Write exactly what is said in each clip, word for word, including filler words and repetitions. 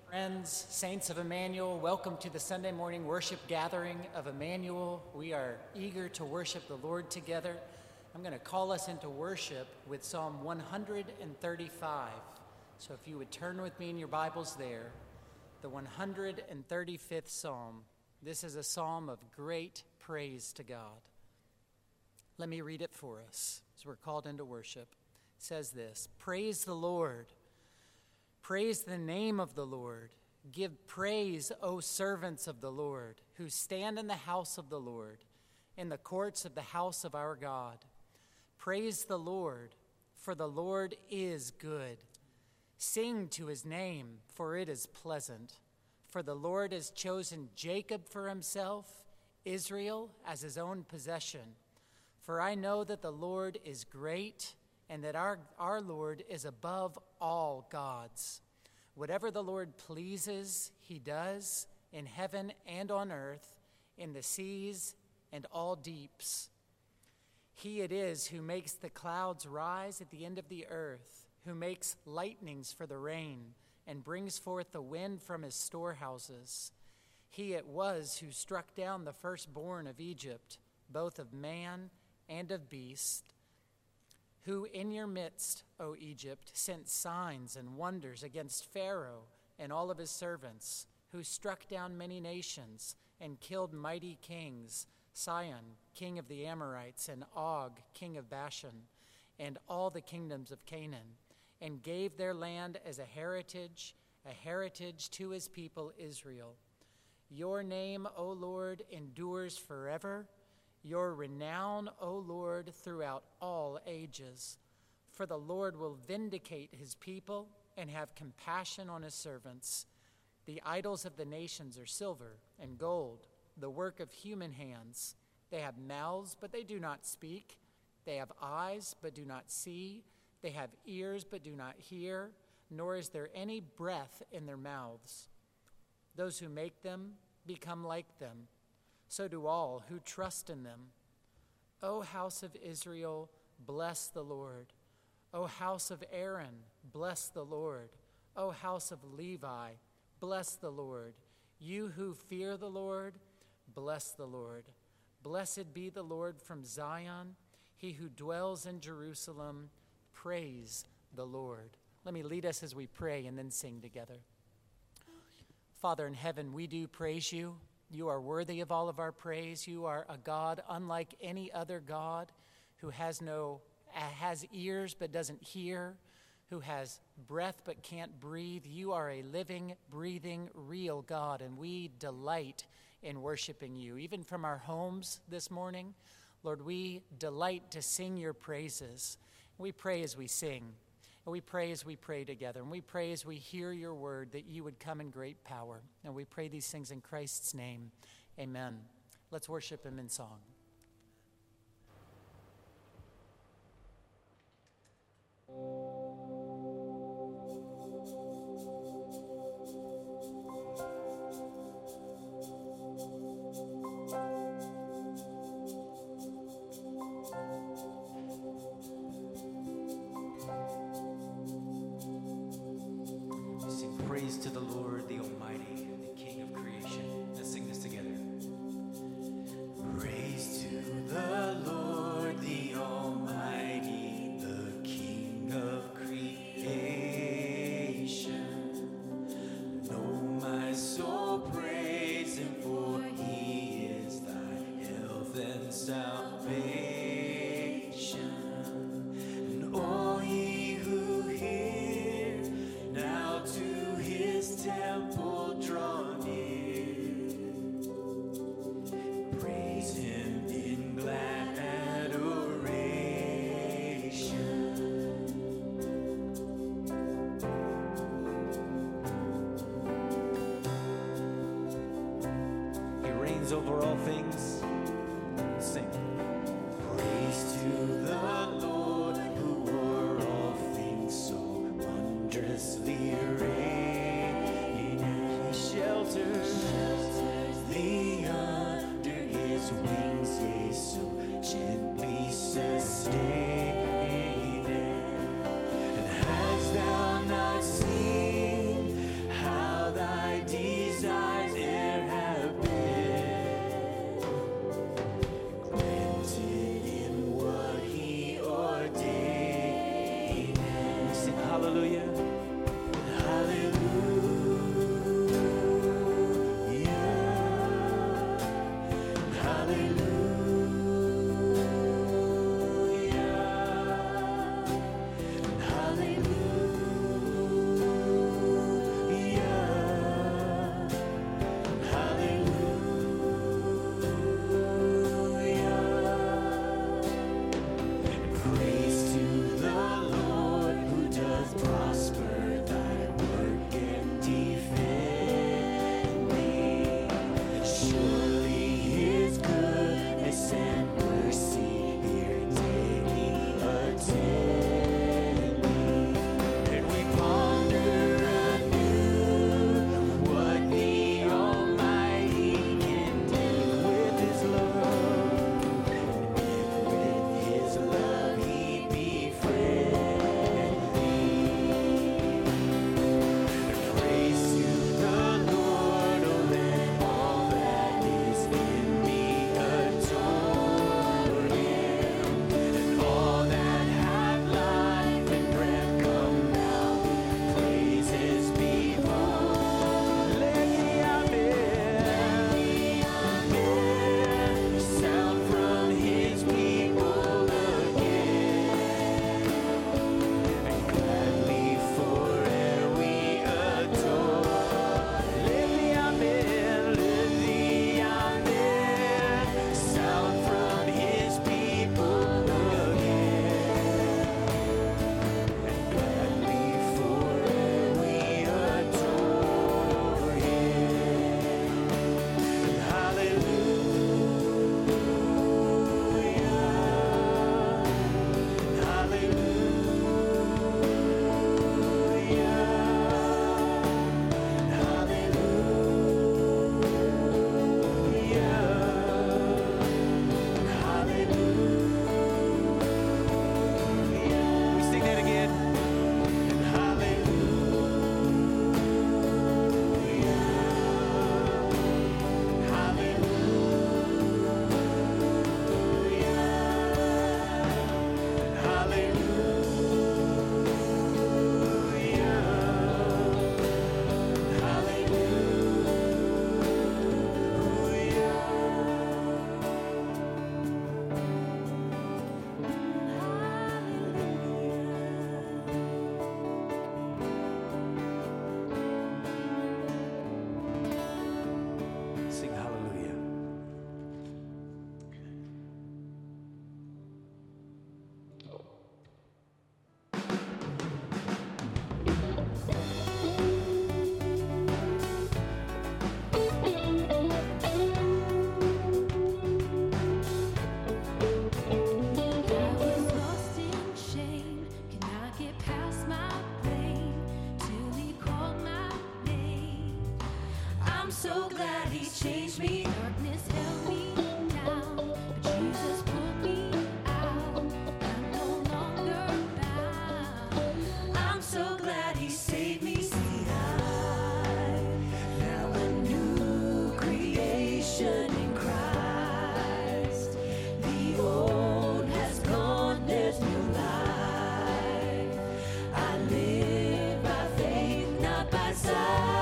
Friends, saints of Emmanuel, welcome to the Sunday morning worship gathering of Emmanuel. We are eager to worship the Lord together. I'm going to call us into worship with Psalm one thirty-five. So if you would turn with me in your Bibles there, the one hundred thirty-fifth Psalm. This is a psalm of great praise to God. Let me read it for us as we're called into worship. It says this: Praise the Lord. Praise the name of the Lord. Give praise, O servants of the Lord, who stand in the house of the Lord, in the courts of the house of our God. Praise the Lord, for the Lord is good. Sing to his name, for it is pleasant. For the Lord has chosen Jacob for himself, Israel as his own possession. For I know that the Lord is great, and that our, our Lord is above all gods. Whatever the Lord pleases, he does, in heaven and on earth, in the seas and all deeps. He it is who makes the clouds rise at the end of the earth, who makes lightnings for the rain, and brings forth the wind from his storehouses. He it was who struck down the firstborn of Egypt, both of man and of beast, who in your midst, O Egypt, sent signs and wonders against Pharaoh and all of his servants, who struck down many nations and killed mighty kings, Sihon, king of the Amorites, and Og, king of Bashan, and all the kingdoms of Canaan, and gave their land as a heritage, a heritage to his people Israel. Your name, O Lord, endures forever. Your renown, O Lord, throughout all ages. For the Lord will vindicate his people and have compassion on his servants. The idols of the nations are silver and gold, the work of human hands. They have mouths, but they do not speak. They have eyes, but do not see. They have ears, but do not hear, nor is there any breath in their mouths. Those who make them become like them. So do all who trust in them. O house of Israel, bless the Lord. O house of Aaron, bless the Lord. O house of Levi, bless the Lord. You who fear the Lord, bless the Lord. Blessed be the Lord from Zion, he who dwells in Jerusalem. Praise the Lord. Let me lead us as we pray and then sing together. Father in heaven, we do praise you. You are worthy of all of our praise. You are a God unlike any other God, who has no has ears but doesn't hear, who has breath but can't breathe. You are a living, breathing, real God, and we delight in worshiping you. Even from our homes this morning, Lord, we delight to sing your praises. We pray as we sing, and we pray as we pray together, and we pray as we hear your word that you would come in great power. And we pray these things in Christ's name. Amen. Let's worship him in song. Praise to the Lord, the Almighty, the King of creation. Let's sing this together. Praise to the Lord, the Almighty, the King of creation. Know my soul, praise him, for he is thy health and salvation. And all ye who hear, now to his temple draw near. Praise him in glad adoration. He reigns over all things. Sing. Praise to the Lord, who o'er all things so wondrously reign. He shelters thee under his wings, yea, so gently sustained. And hast thou not seen how thy I'm so glad he changed me. Darkness held me down, but Jesus pulled me out. I'm no longer bound. I'm so glad he saved me. See, I'm now a new creation in Christ. The old has gone, there's new life. I live by faith, not by sight.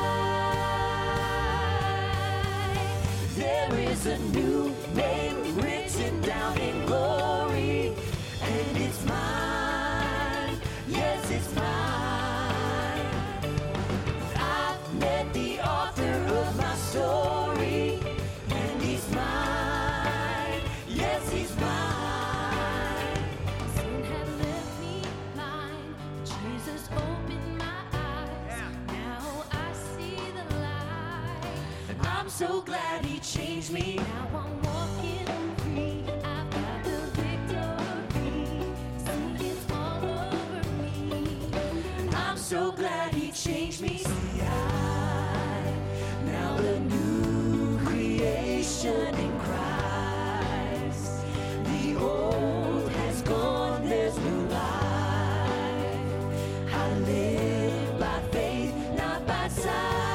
There is a new name written down in glory, and it's mine. Yes, it's mine. I've met the author of my story, and he's mine. Yes, he's mine. Sin had left me blind, but Jesus opened my eyes. Now I see the light. I'm so glad he changed me. Now I'm walking free. I've got the victory. See, it's all over me. I'm so glad he changed me. See, I now a new creation in Christ. The old has gone, there's new life. I live by faith, not by sight.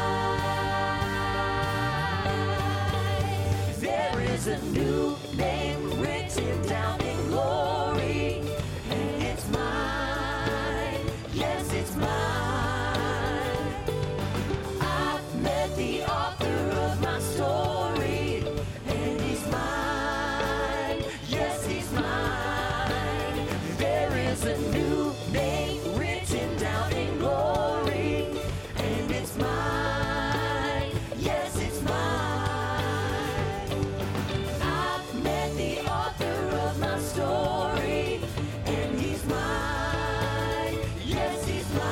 There is a new name written down in glory, and it's mine. Yes, it's mine. I've met the author of my story, and he's mine. Yes, he's mine. There is a new name written down in glory, and it's mine. Yes, it's mine. I've met the author of my story, and he's mine. Yes, he's mine.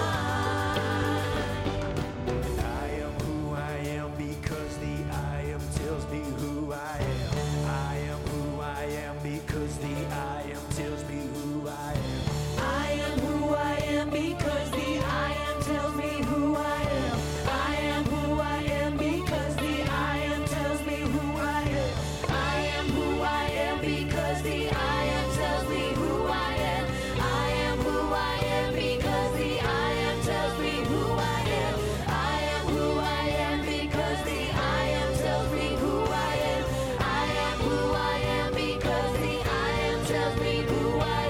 I am who I am because the I am tells me who I am. I am who I am because the I am tells me who I am. I am who I am because the I am tells me who I am. I am who I am because the I am tells me who I am. I am who I am because the I am tells me who I am. I am who I am because the I am tells me who I am. I am who I am because the I am tells me who I am. I am who I am because the I am tells me who I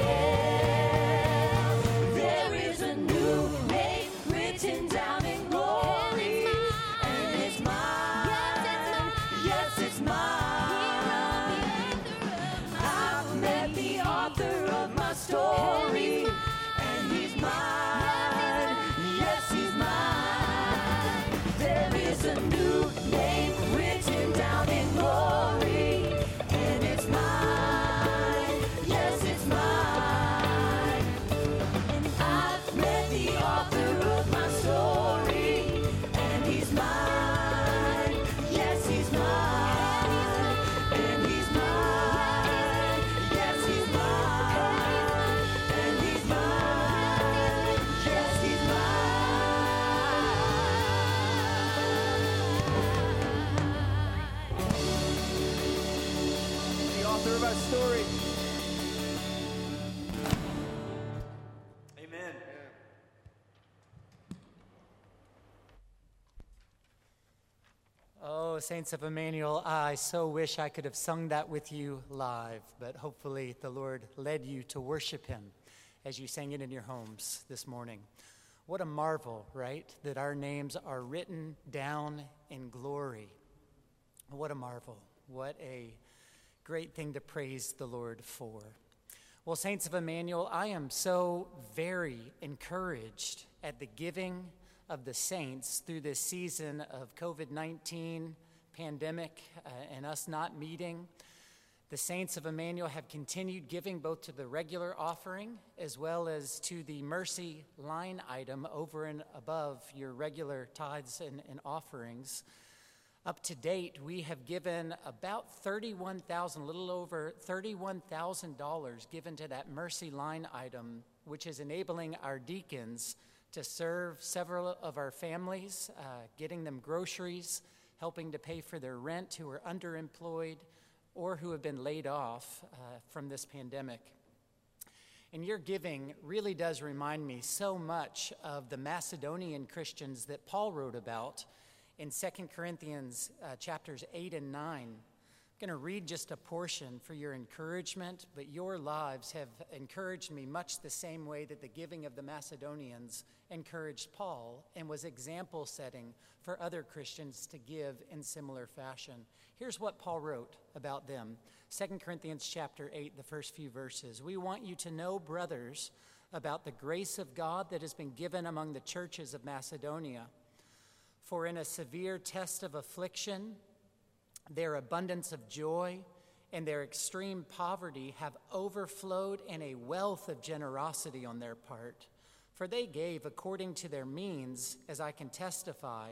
am. There is a new name written down in glory, and it's mine. Yes, it's mine. I've met the author of my story, and he's mine. Yes, he's mine. There is a new name written down in glory, and it's mine. Yes, it's mine. And I've met the author of my story, and he's mine. Yes, he's mine. And he's mine. Yes, he's mine. And he's mine. Yes, he's mine. The author of our story. Amen. Oh, Saints of Emmanuel, I so wish I could have sung that with you live, but hopefully the Lord led you to worship him as you sang it in your homes this morning. What a marvel, right, that our names are written down in glory. What a marvel. What a great thing to praise the Lord for. Well, Saints of Emmanuel, I am so very encouraged at the giving of the saints through this season of covid nineteen pandemic uh, and us not meeting. The Saints of Emmanuel have continued giving both to the regular offering as well as to the mercy line item over and above your regular tithes and, and offerings. Up to date, we have given about thirty-one thousand dollars, a little over thirty-one thousand dollars given to that mercy line item, which is enabling our deacons to serve several of our families, uh, getting them groceries, helping to pay for their rent, who are underemployed or who have been laid off uh, from this pandemic. And your giving really does remind me so much of the Macedonian Christians that Paul wrote about in Second Corinthians uh, chapters eight and nine. I'm going to read just a portion for your encouragement, but your lives have encouraged me much the same way that the giving of the Macedonians encouraged Paul and was example setting for other Christians to give in similar fashion. Here's what Paul wrote about them. Second Corinthians chapter eight, the first few verses. We want you to know, brothers, about the grace of God that has been given among the churches of Macedonia. For in a severe test of affliction, their abundance of joy and their extreme poverty have overflowed in a wealth of generosity on their part. For they gave according to their means, as I can testify,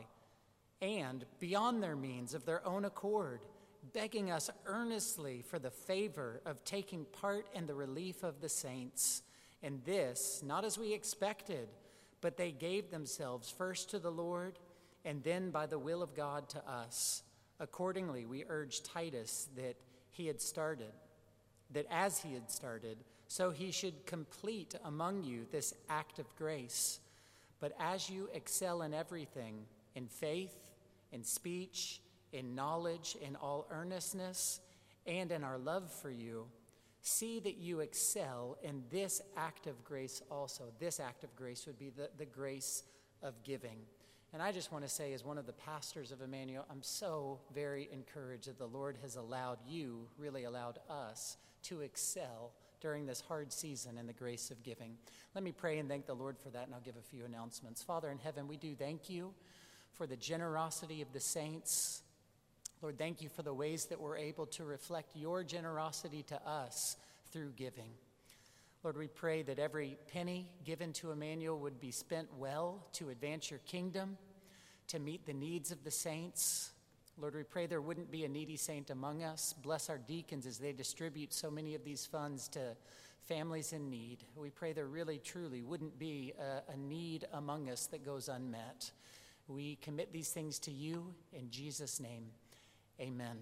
and beyond their means of their own accord, begging us earnestly for the favor of taking part in the relief of the saints. And this, not as we expected, but they gave themselves first to the Lord, and then by the will of God to us. Accordingly, we urge Titus that he had started, that as he had started, so he should complete among you this act of grace. But as you excel in everything, in faith, in speech, in knowledge, in all earnestness, and in our love for you, see that you excel in this act of grace also. This act of grace would be the, the grace of giving. And I just want to say, as one of the pastors of Emmanuel, I'm so very encouraged that the Lord has allowed you, really allowed us, to excel during this hard season in the grace of giving. Let me pray and thank the Lord for that, and I'll give a few announcements. Father in heaven, we do thank you for the generosity of the saints. Lord, thank you for the ways that we're able to reflect your generosity to us through giving. Lord, we pray that every penny given to Emmanuel would be spent well to advance your kingdom, to meet the needs of the saints. Lord, we pray there wouldn't be a needy saint among us. Bless our deacons as they distribute so many of these funds to families in need. We pray there really, truly wouldn't be a, a need among us that goes unmet. We commit these things to you in Jesus' name. Amen.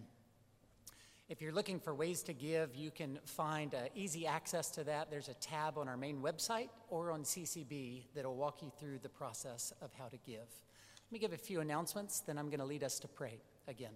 If you're looking for ways to give, you can find uh, easy access to that. There's a tab on our main website or on C C B that'll walk you through the process of how to give. Let me give a few announcements, then I'm going to lead us to pray again.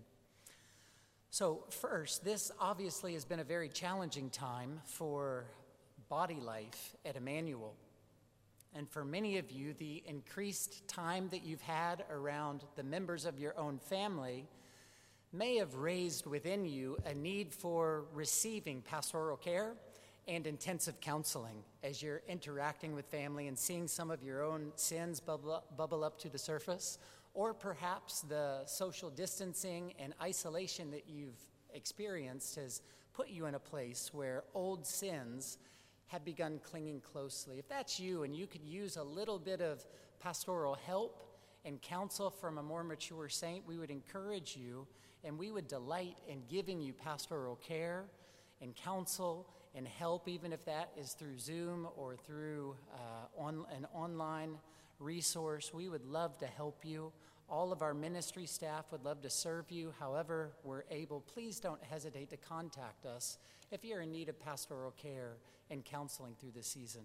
So first, this obviously has been a very challenging time for body life at Emmanuel. And for many of you, the increased time that you've had around the members of your own family may have raised within you a need for receiving pastoral care and intensive counseling as you're interacting with family and seeing some of your own sins bubble up, bubble up to the surface, or perhaps the social distancing and isolation that you've experienced has put you in a place where old sins have begun clinging closely. If that's you and you could use a little bit of pastoral help and counsel from a more mature saint, we would encourage you, and we would delight in giving you pastoral care and counsel and help, even if that is through Zoom or through uh, on, an online resource. We would love to help you. All of our ministry staff would love to serve you however we're able. Please don't hesitate to contact us if you're in need of pastoral care and counseling through this season.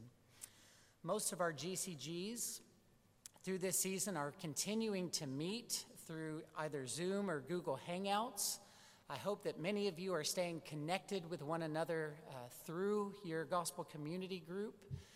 Most of our G C Gs through this season are continuing to meet through either Zoom or Google Hangouts. I hope that many of you are staying connected with one another uh, through your gospel community group.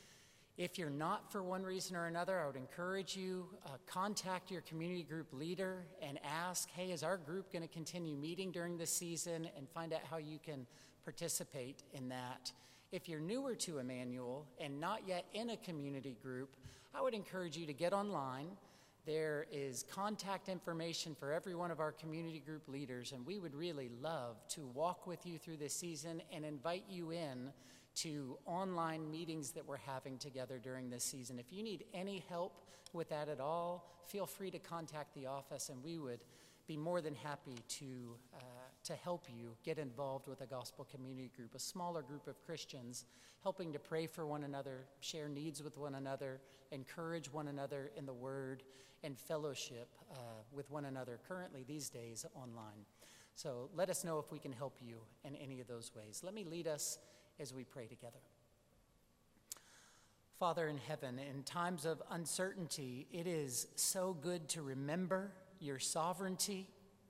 If you're not for one reason or another, I would encourage you, uh, contact your community group leader and ask, hey, is our group going to continue meeting during this season, and find out how you can participate in that. If you're newer to Emmanuel and not yet in a community group, I would encourage you to get online. There is contact information for every one of our community group leaders, and we would really love to walk with you through this season and invite you in to online meetings that we're having together during this season. If you need any help with that at all, feel free to contact the office, and we would be more than happy to uh, to help you get involved with a gospel community group, a smaller group of Christians, helping to pray for one another, share needs with one another, encourage one another in the word, and fellowship uh, with one another currently these days online. So let us know if we can help you in any of those ways. Let me lead us as we pray together. Father in heaven, in times of uncertainty, it is so good to remember your sovereignty.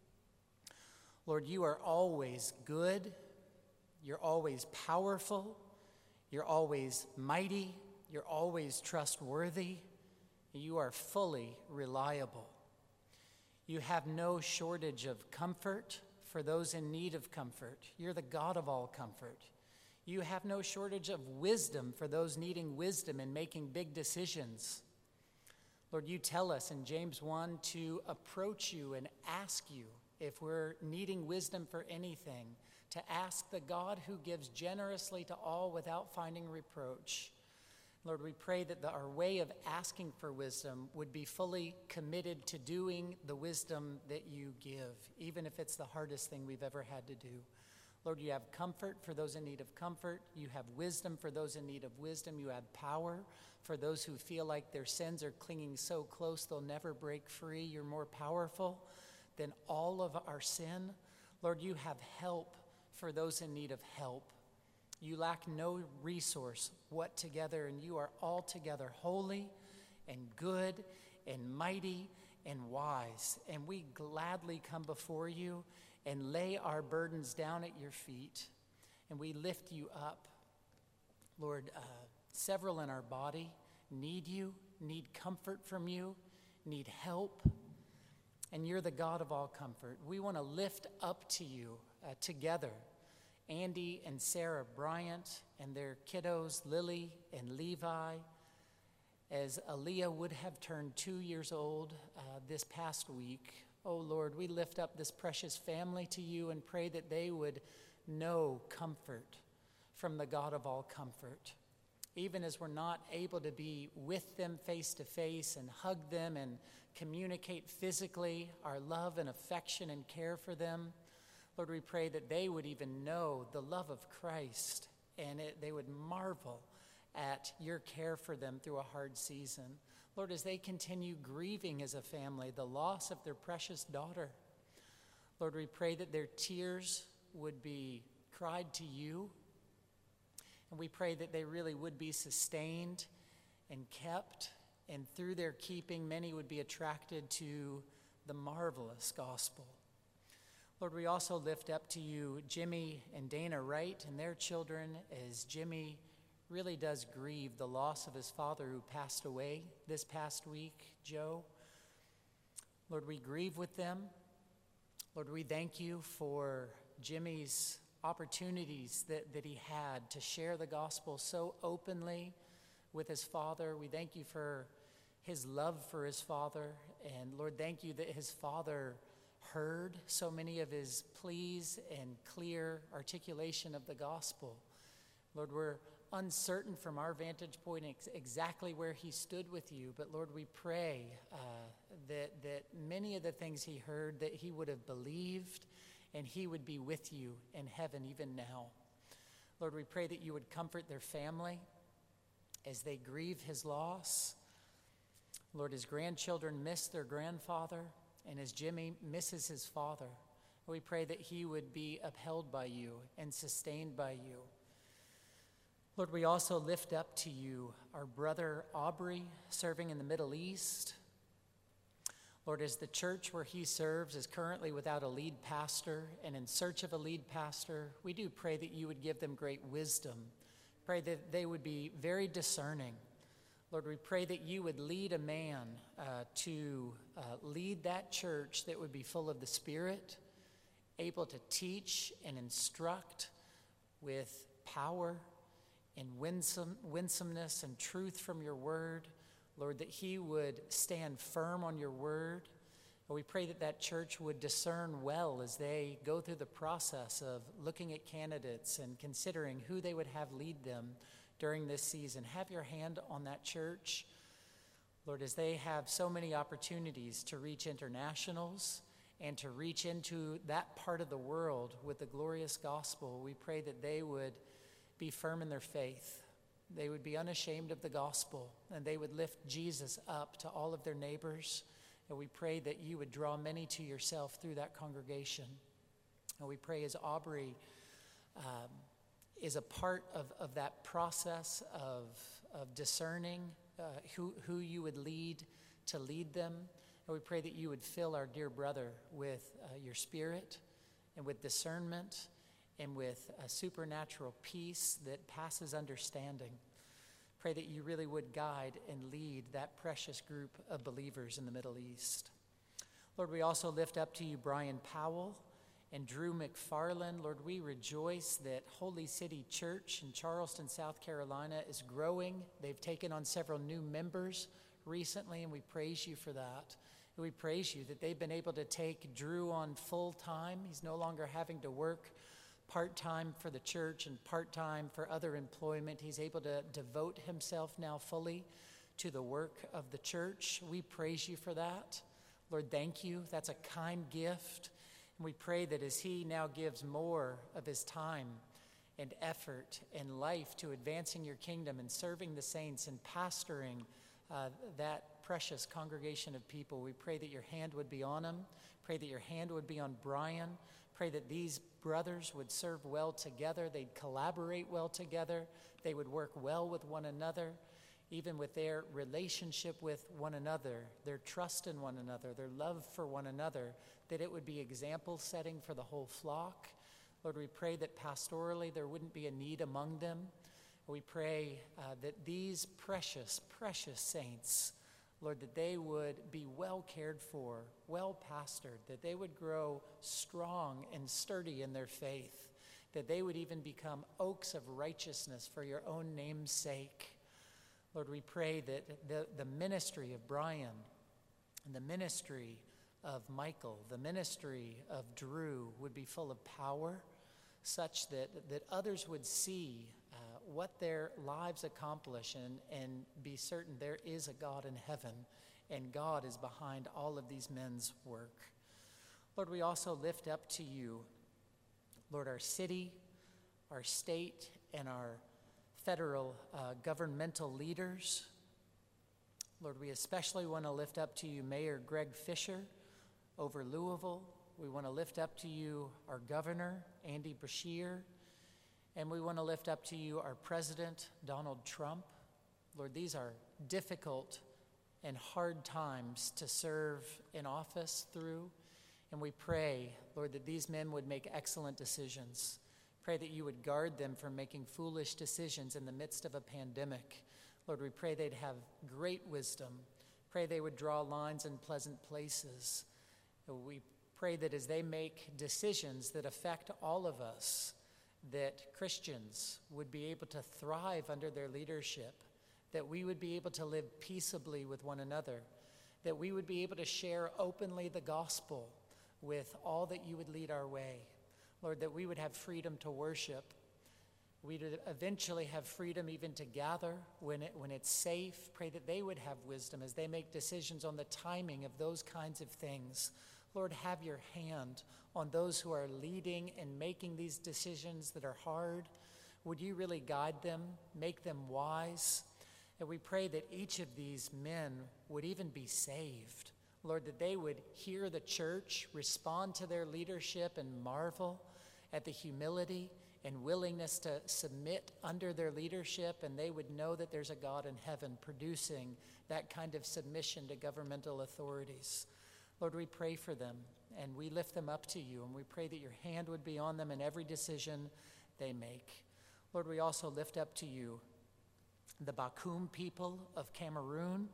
Lord, you are always good. You're always powerful. You're always mighty. You're always trustworthy. You are fully reliable. You have no shortage of comfort for those in need of comfort. You're the God of all comfort. You have no shortage of wisdom for those needing wisdom in making big decisions. Lord, you tell us in James one to approach you and ask you if we're needing wisdom for anything, to ask the God who gives generously to all without finding reproach. Lord, we pray that the, our way of asking for wisdom would be fully committed to doing the wisdom that you give, even if it's the hardest thing we've ever had to do. Lord, you have comfort for those in need of comfort. You have wisdom for those in need of wisdom. You have power for those who feel like their sins are clinging so close they'll never break free. You're more powerful than all of our sin. Lord, you have help for those in need of help. You lack no resource whatsoever, and you are altogether holy and good and mighty and wise. And we gladly come before you and lay our burdens down at your feet, and we lift you up. Lord, uh, several in our body need you, need comfort from you, need help, and you're the God of all comfort. We want to lift up to you uh, together Andy and Sarah Bryant and their kiddos, Lily and Levi, as Aaliyah would have turned two years old uh, this past week. Oh Lord, we lift up this precious family to you and pray that they would know comfort from the God of all comfort. Even as we're not able to be with them face to face and hug them and communicate physically our love and affection and care for them, Lord, we pray that they would even know the love of Christ, and it, they would marvel at your care for them through a hard season. Lord, as they continue grieving as a family the loss of their precious daughter, Lord, we pray that their tears would be cried to you, and we pray that they really would be sustained and kept, and through their keeping, many would be attracted to the marvelous gospel. Lord, we also lift up to you Jimmy and Dana Wright and their children, as Jimmy really does grieve the loss of his father who passed away this past week, Joe. Lord, we grieve with them. Lord, we thank you for Jimmy's opportunities that, that he had to share the gospel so openly with his father. We thank you for his love for his father. And Lord, thank you that his father heard so many of his pleas and clear articulation of the gospel. Lord, we're uncertain from our vantage point ex- exactly where he stood with you, but Lord, we pray uh, that, that many of the things he heard, that he would have believed and he would be with you in heaven even now. Lord, we pray that you would comfort their family as they grieve his loss. Lord, his grandchildren miss their grandfather, and as Jimmy misses his father, we pray that he would be upheld by you and sustained by you. Lord, we also lift up to you our brother Aubrey, serving in the Middle East. Lord, as the church where he serves is currently without a lead pastor and in search of a lead pastor, we do pray that you would give them great wisdom. Pray that they would be very discerning. Lord, we pray that you would lead a man uh, to uh, lead that church that would be full of the Spirit, able to teach and instruct with power and winsome, winsomeness and truth from your word. Lord, that he would stand firm on your word. And we pray that that church would discern well as they go through the process of looking at candidates and considering who they would have lead them during this season. Have your hand on that church. Lord, as they have so many opportunities to reach internationals and to reach into that part of the world with the glorious gospel. We pray that they would be firm in their faith. They would be unashamed of the gospel, and they would lift Jesus up to all of their neighbors. And we pray that you would draw many to yourself through that congregation. And we pray as Aubrey um, is a part of, of that process of, of discerning uh, who, who you would lead to lead them. And we pray that you would fill our dear brother with uh, your spirit and with discernment and with a supernatural peace that passes understanding. Pray that you really would guide and lead that precious group of believers in the Middle East. Lord, we also lift up to you Brian Powell and Drew McFarland. Lord, we rejoice that Holy City Church in Charleston, South Carolina is growing. They've taken on several new members recently, and we praise you for that. And we praise you that they've been able to take Drew on full time. He's no longer having to work part-time for the church and part-time for other employment. He's able to devote himself now fully to the work of the church. We praise you for that. Lord, thank you. That's a kind gift. And we pray that as he now gives more of his time and effort and life to advancing your kingdom and serving the saints and pastoring uh, that precious congregation of people, we pray that your hand would be on him. Pray that your hand would be on Brian. Pray that these brothers would serve well together. They'd collaborate well together. They would work well with one another, even with their relationship with one another, their trust in one another, their love for one another, that it would be example setting for the whole flock. Lord, we pray that pastorally there wouldn't be a need among them. We pray uh, that these precious, precious saints, Lord, that they would be well cared for, well pastored, that they would grow strong and sturdy in their faith, that they would even become oaks of righteousness for your own name's sake. Lord, we pray that the, the ministry of Brian and the ministry of Michael, the ministry of Drew would be full of power, such that, that others would see uh, what their lives accomplish and, and be certain there is a God in heaven and God is behind all of these men's work. Lord, we also lift up to you, Lord, our city, our state, and our federal uh, governmental leaders. Lord, we especially want to lift up to you Mayor Greg Fisher over Louisville. We want to lift up to you our governor, Andy Beshear, and we want to lift up to you our president, Donald Trump. Lord, these are difficult and hard times to serve in office through, and we pray, Lord, that these men would make excellent decisions. Pray that you would guard them from making foolish decisions in the midst of a pandemic. Lord, we pray they'd have great wisdom. Pray they would draw lines in pleasant places. We pray that as they make decisions that affect all of us, that Christians would be able to thrive under their leadership, that we would be able to live peaceably with one another, that we would be able to share openly the gospel with all that you would lead our way. Lord, that we would have freedom to worship. We'd eventually have freedom even to gather when it, when it's safe. Pray that they would have wisdom as they make decisions on the timing of those kinds of things. Lord, have your hand on those who are leading and making these decisions that are hard. Would you really guide them, make them wise? And we pray that each of these men would even be saved. Lord, that they would hear the church, respond to their leadership, and marvel at the humility and willingness to submit under their leadership, and they would know that there's a God in heaven producing that kind of submission to governmental authorities. Lord, we pray for them, and we lift them up to you, and we pray that your hand would be on them in every decision they make. Lord, we also lift up to you the Bakum people of Cameroon.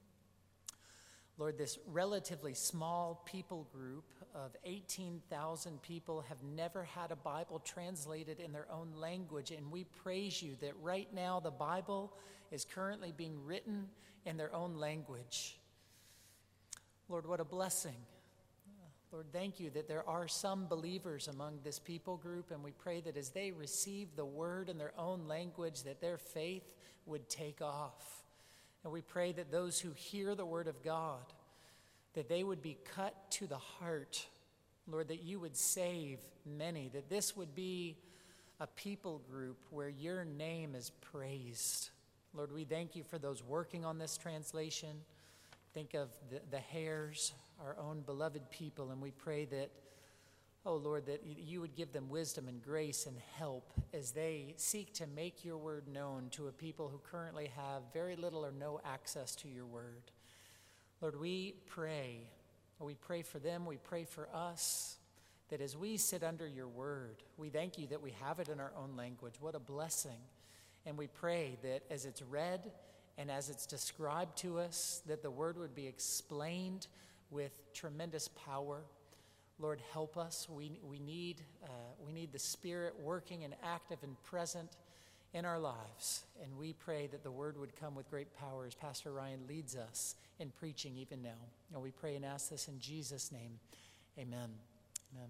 Lord, this relatively small people group of eighteen thousand people have never had a Bible translated in their own language, and we praise you that right now the Bible is currently being written in their own language. Lord, what a blessing. Lord, thank you that there are some believers among this people group, and we pray that as they receive the word in their own language, that their faith would take off. And we pray that those who hear the word of God, that they would be cut to the heart Lord, that you would save many, that this would be a people group where your name is praised. Lord, we thank you for those working on this translation. Think of the, the Hares, our own beloved people, and we pray that, oh Lord, that you would give them wisdom and grace and help as they seek to make your word known to a people who currently have very little or no access to your word. Lord, we pray, we pray for them, we pray for us, that as we sit under your word, we thank you that we have it in our own language. What a blessing. And we pray that as it's read and as it's described to us, that the word would be explained with tremendous power. Lord, help us. We, we, need, uh, we need the Spirit working and active and present in our lives. And we pray that the word would come with great power as Pastor Ryan leads us in preaching even now. And we pray and ask this in Jesus' name. Amen. Amen.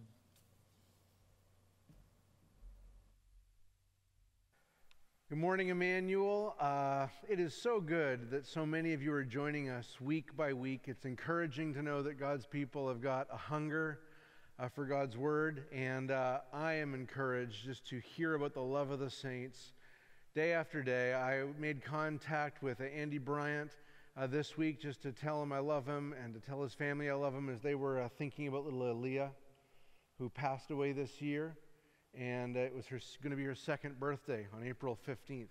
Good morning, Emmanuel. Uh, it is so good that so many of you are joining us week by week. It's encouraging to know that God's people have got a hunger uh, for God's word, and uh, I am encouraged just to hear about the love of the saints day after day. I made contact with Andy Bryant uh, this week just to tell him I love him and to tell his family I love him as they were uh, thinking about little Aaliyah, who passed away this year. And uh, it was going to be her second birthday on April fifteenth.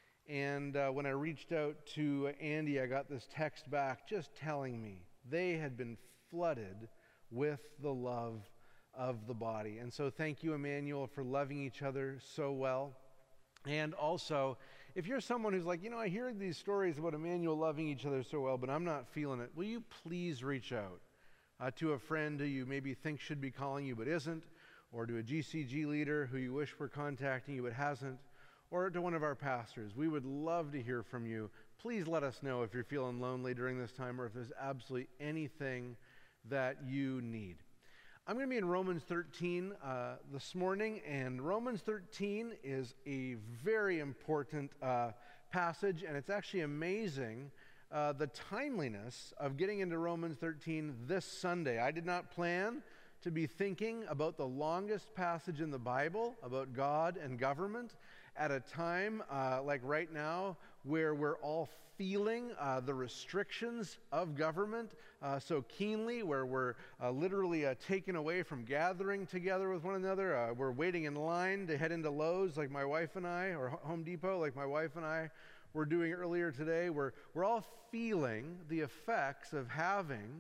And uh, when I reached out to Andy, I got this text back just telling me they had been flooded with the love of the body. And so thank you, Emmanuel, for loving each other so well. And also, if you're someone who's like, you know, I hear these stories about Emmanuel loving each other so well, but I'm not feeling it, will you please reach out uh, to a friend who you maybe think should be calling you but isn't, or to a G C G leader who you wish were contacting you but hasn't, or to one of our pastors. We would love to hear from you. Please let us know if you're feeling lonely during this time or if there's absolutely anything that you need. I'm going to be in Romans thirteen uh, this morning, and Romans thirteen is a very important uh, passage, and it's actually amazing uh, the timeliness of getting into Romans thirteen this Sunday. I did not plan to be thinking about the longest passage in the Bible about God and government at a time uh, like right now where we're all feeling uh, the restrictions of government uh, so keenly, where we're uh, literally uh, taken away from gathering together with one another. Uh, we're waiting in line to head into Lowe's like my wife and I, or Home Depot like my wife and I were doing earlier today. We're, we're all feeling the effects of having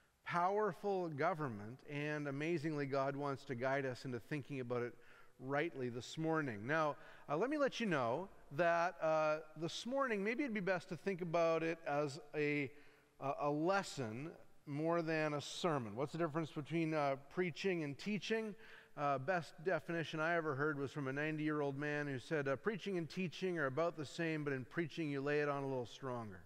powerful government, and amazingly, God wants to guide us into thinking about it rightly this morning. Now, uh, let me let you know that uh, this morning, maybe it'd be best to think about it as a, uh, a lesson more than a sermon. What's the difference between uh, preaching and teaching? Uh, best definition I ever heard was from a ninety-year-old man who said, uh, preaching and teaching are about the same, but in preaching you lay it on a little stronger.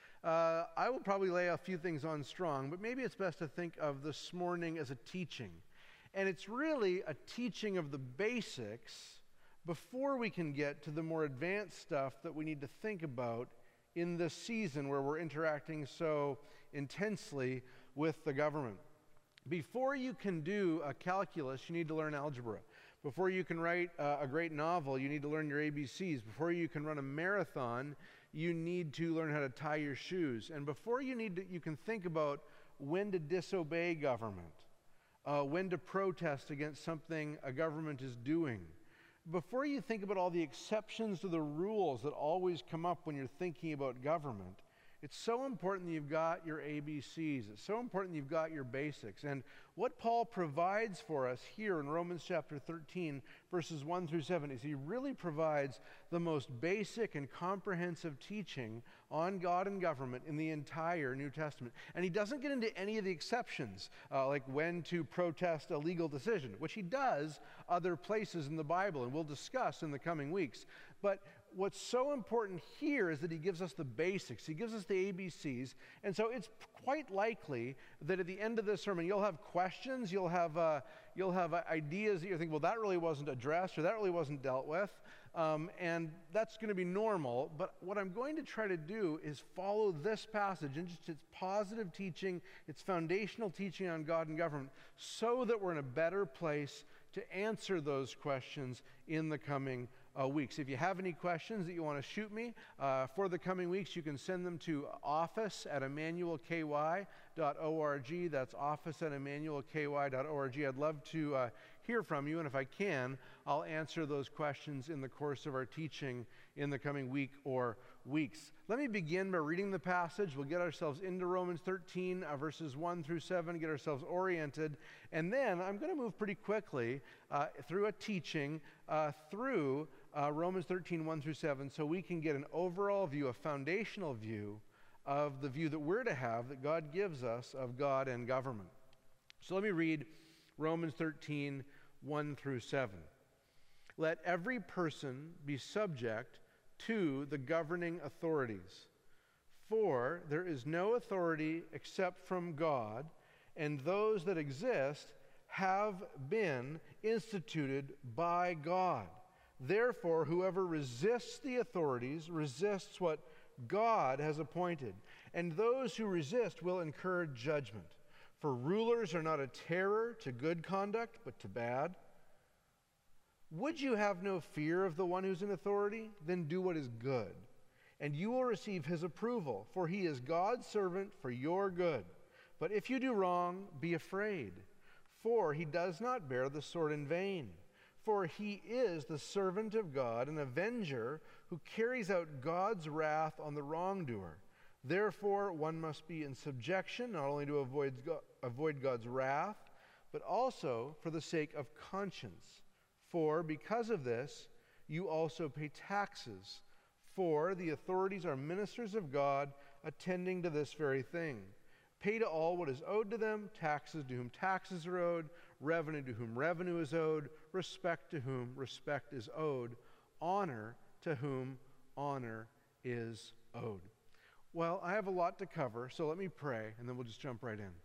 Uh, I will probably lay a few things on strong, but maybe it's best to think of this morning as a teaching. And it's really a teaching of the basics before we can get to the more advanced stuff that we need to think about in this season where we're interacting so intensely with the government. Before you can do a calculus, you need to learn algebra. Before you can write uh, a great novel, you need to learn your A B Cs. Before you can run a marathon, you need to learn how to tie your shoes. And before you need to, you can think about when to disobey government, uh, when to protest against something a government is doing. Before you think about all the exceptions to the rules that always come up when you're thinking about government, it's so important that you've got your A B Cs. It's so important that you've got your basics. And what Paul provides for us here in Romans chapter thirteen, verses one through seven, is he really provides the most basic and comprehensive teaching on God and government in the entire New Testament. And he doesn't get into any of the exceptions, uh, like when to protest a legal decision, which he does other places in the Bible, and we'll discuss in the coming weeks. But what's so important here is that he gives us the basics. He gives us the A B Cs. And so it's quite likely that at the end of this sermon, you'll have questions, you'll have uh, you'll have uh, ideas that you think, well, that really wasn't addressed, or that really wasn't dealt with. Um, and that's going to be normal, but what I'm going to try to do is follow this passage and just its positive teaching, its foundational teaching on God and government, so that we're in a better place to answer those questions in the coming uh, weeks. If you have any questions that you want to shoot me uh, for the coming weeks, you can send them to office at emmanuel k y dot org. That's office at emmanuel k y dot org. I'd love to uh, hear from you, and if I can, I'll answer those questions in the course of our teaching in the coming week or weeks. Let me begin by reading the passage. We'll get ourselves into Romans thirteen, uh, verses one through seven, get ourselves oriented, and then I'm going to move pretty quickly uh, through a teaching uh, through uh, Romans thirteen, one through seven, so we can get an overall view, a foundational view of the view that we're to have, that God gives us of God and government. So let me read Romans thirteen, one through seven. Let every person be subject to the governing authorities, for there is no authority except from God, and those that exist have been instituted by God. Therefore, whoever resists the authorities resists what God has appointed, and those who resist will incur judgment. For rulers are not a terror to good conduct, but to bad. Would you have no fear of the one who's in authority? Then do what is good, and you will receive his approval, for he is God's servant for your good. But if you do wrong, be afraid, for he does not bear the sword in vain. For he is the servant of God, an avenger who carries out God's wrath on the wrongdoer. Therefore, one must be in subjection, not only to avoid, avoid God's wrath, but also for the sake of conscience. For because of this, you also pay taxes. For the authorities are ministers of God, attending to this very thing. Pay to all what is owed to them, taxes to whom taxes are owed, revenue to whom revenue is owed, respect to whom respect is owed, honor to whom honor is owed. Well, I have a lot to cover, so let me pray, and then we'll just jump right in.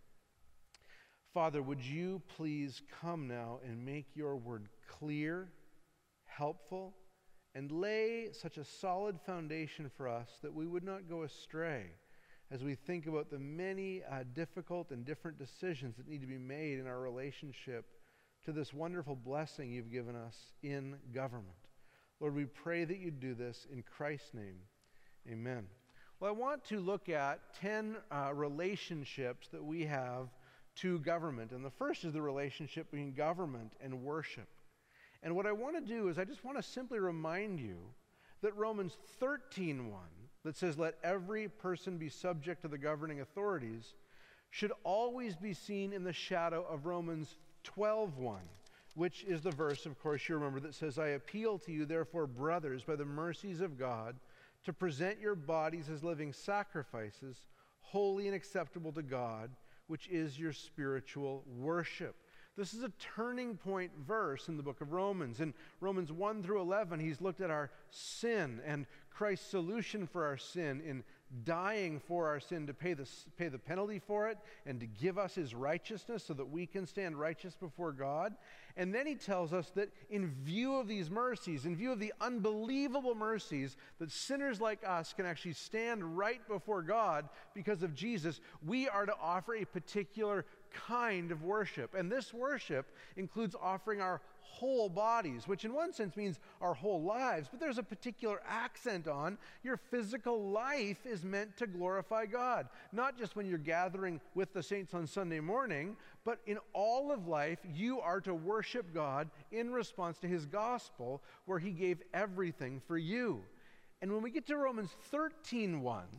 Father, would you please come now and make your word clear, helpful, and lay such a solid foundation for us that we would not go astray as we think about the many uh, difficult and different decisions that need to be made in our relationship to this wonderful blessing you've given us in government. Lord, we pray that you do this in Christ's name. Amen. Well, I want to look at ten uh, relationships that we have to government. And the first is the relationship between government and worship. And what I want to do is I just want to simply remind you that Romans thirteen one, that says, let every person be subject to the governing authorities, should always be seen in the shadow of Romans twelve one, which is the verse, of course, you remember, that says, I appeal to you, therefore, brothers, by the mercies of God, to present your bodies as living sacrifices, holy and acceptable to God, which is your spiritual worship. This is a turning point verse in the book of Romans. In Romans one through eleven, he's looked at our sin and Christ's solution for our sin in dying for our sin to pay the, pay the penalty for it and to give us his righteousness so that we can stand righteous before God. And then he tells us that in view of these mercies, in view of the unbelievable mercies that sinners like us can actually stand right before God because of Jesus, we are to offer a particular kind of worship. And this worship includes offering our whole bodies, which in one sense means our whole lives, but there's a particular accent on your physical life is meant to glorify God. Not just when you're gathering with the saints on Sunday morning, but in all of life, you are to worship God in response to his gospel, where he gave everything for you. And when we get to Romans thirteen one,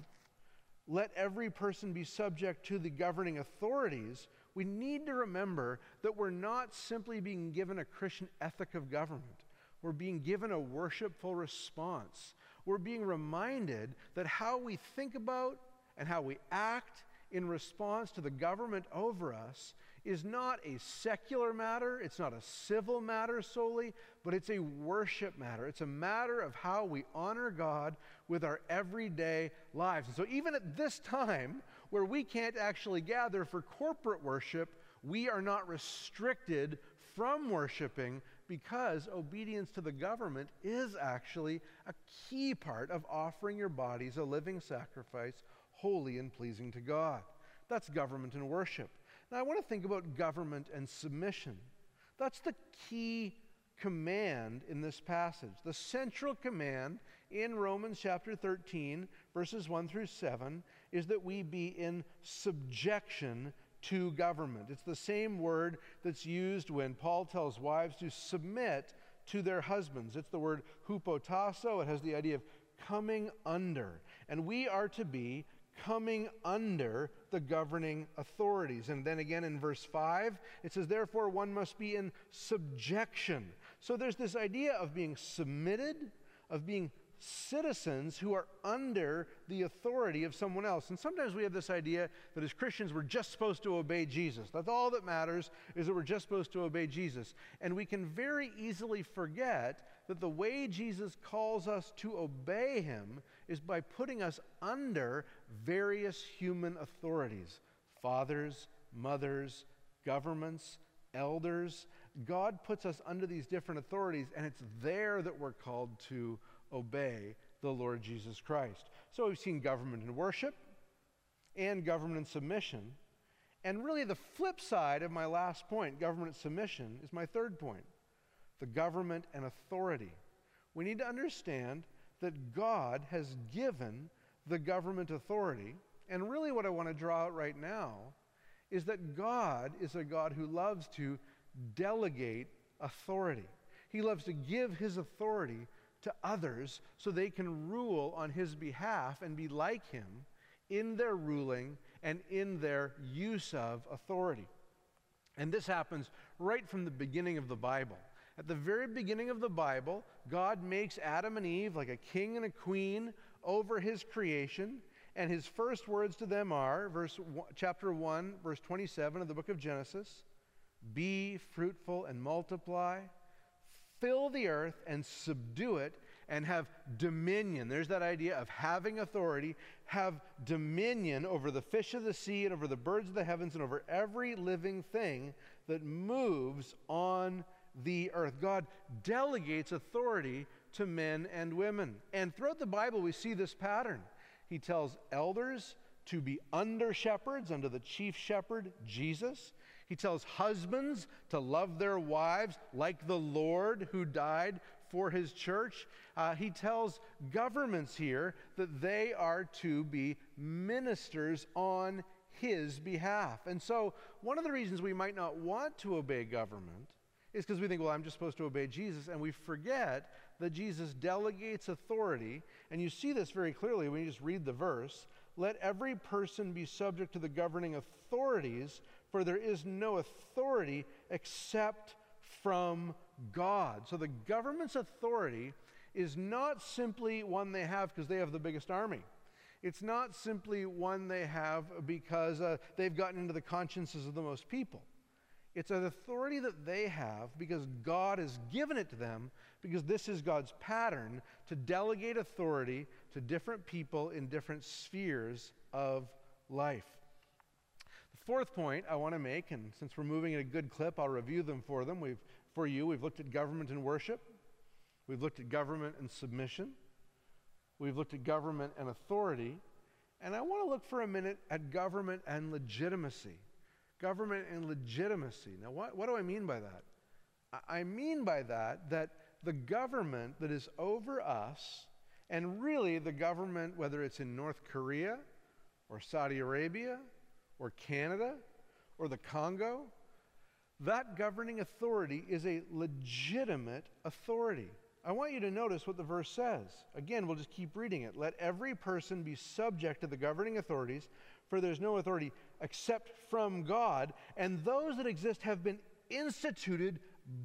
let every person be subject to the governing authorities, we need to remember that we're not simply being given a Christian ethic of government. We're being given a worshipful response. We're being reminded that how we think about and how we act in response to the government over us is not a secular matter, it's not a civil matter solely, but it's a worship matter. It's a matter of how we honor God with our everyday lives. And so even at this time, where we can't actually gather for corporate worship, we are not restricted from worshiping because obedience to the government is actually a key part of offering your bodies a living sacrifice, holy and pleasing to God. That's government and worship. Now I want to think about government and submission. That's the key command in this passage. The central command in Romans chapter thirteen, verses one through seven, is that we be in subjection to government. It's the same word that's used when Paul tells wives to submit to their husbands. It's the word hupotasso. It has the idea of coming under. And we are to be coming under the governing authorities. And then again in verse five, it says, therefore one must be in subjection. So there's this idea of being submitted, of being citizens who are under the authority of someone else. And sometimes we have this idea that as Christians we're just supposed to obey Jesus. That's all that matters, is that we're just supposed to obey Jesus. And we can very easily forget that the way Jesus calls us to obey him is by putting us under various human authorities. Fathers, mothers, governments, elders. God puts us under these different authorities, and it's there that we're called to obey the Lord Jesus Christ. So we've seen government and worship and government and submission. And really the flip side of my last point, government and submission, is my third point. The government and authority. We need to understand that God has given the government authority. And really what I want to draw out right now is that God is a God who loves to delegate authority. He loves to give his authority to others so they can rule on his behalf and be like him in their ruling and in their use of authority. And this happens right from the beginning of the Bible. At the very beginning of the Bible, God makes Adam and Eve like a king and a queen over his creation, and his first words to them are, verse chapter one, verse twenty-seven of the book of Genesis, be fruitful and multiply, fill the earth and subdue it, and have dominion. There's that idea of having authority. Have dominion over the fish of the sea and over the birds of the heavens and over every living thing that moves on the earth. God delegates authority to men and women. And throughout the Bible, we see this pattern. He tells elders to be under shepherds, under the chief shepherd, Jesus. He tells husbands to love their wives like the Lord who died for his church. Uh, he tells governments here that they are to be ministers on his behalf. And so one of the reasons we might not want to obey government is because we think, well, I'm just supposed to obey Jesus, and we forget that Jesus delegates authority. And you see this very clearly when you just read the verse. Let every person be subject to the governing authorities, for there is no authority except from God. So the government's authority is not simply one they have because they have the biggest army. It's not simply one they have because uh, they've gotten into the consciences of the most people. It's an authority that they have because God has given it to them, because this is God's pattern to delegate authority to different people in different spheres of life. The fourth point I want to make, and since we're moving at a good clip, I'll review them for them. We've, for you, we've looked at government and worship. We've looked at government and submission. We've looked at government and authority. And I want to look for a minute at government and legitimacy. Government and legitimacy. Now, what, what do I mean by that? I, I mean by that that the government that is over us, and really the government, whether it's in North Korea or Saudi Arabia or Canada or the Congo, that governing authority is a legitimate authority. I want you to notice what the verse says. Again, we'll just keep reading it. Let every person be subject to the governing authorities, for there's no authority except from God, and those that exist have been instituted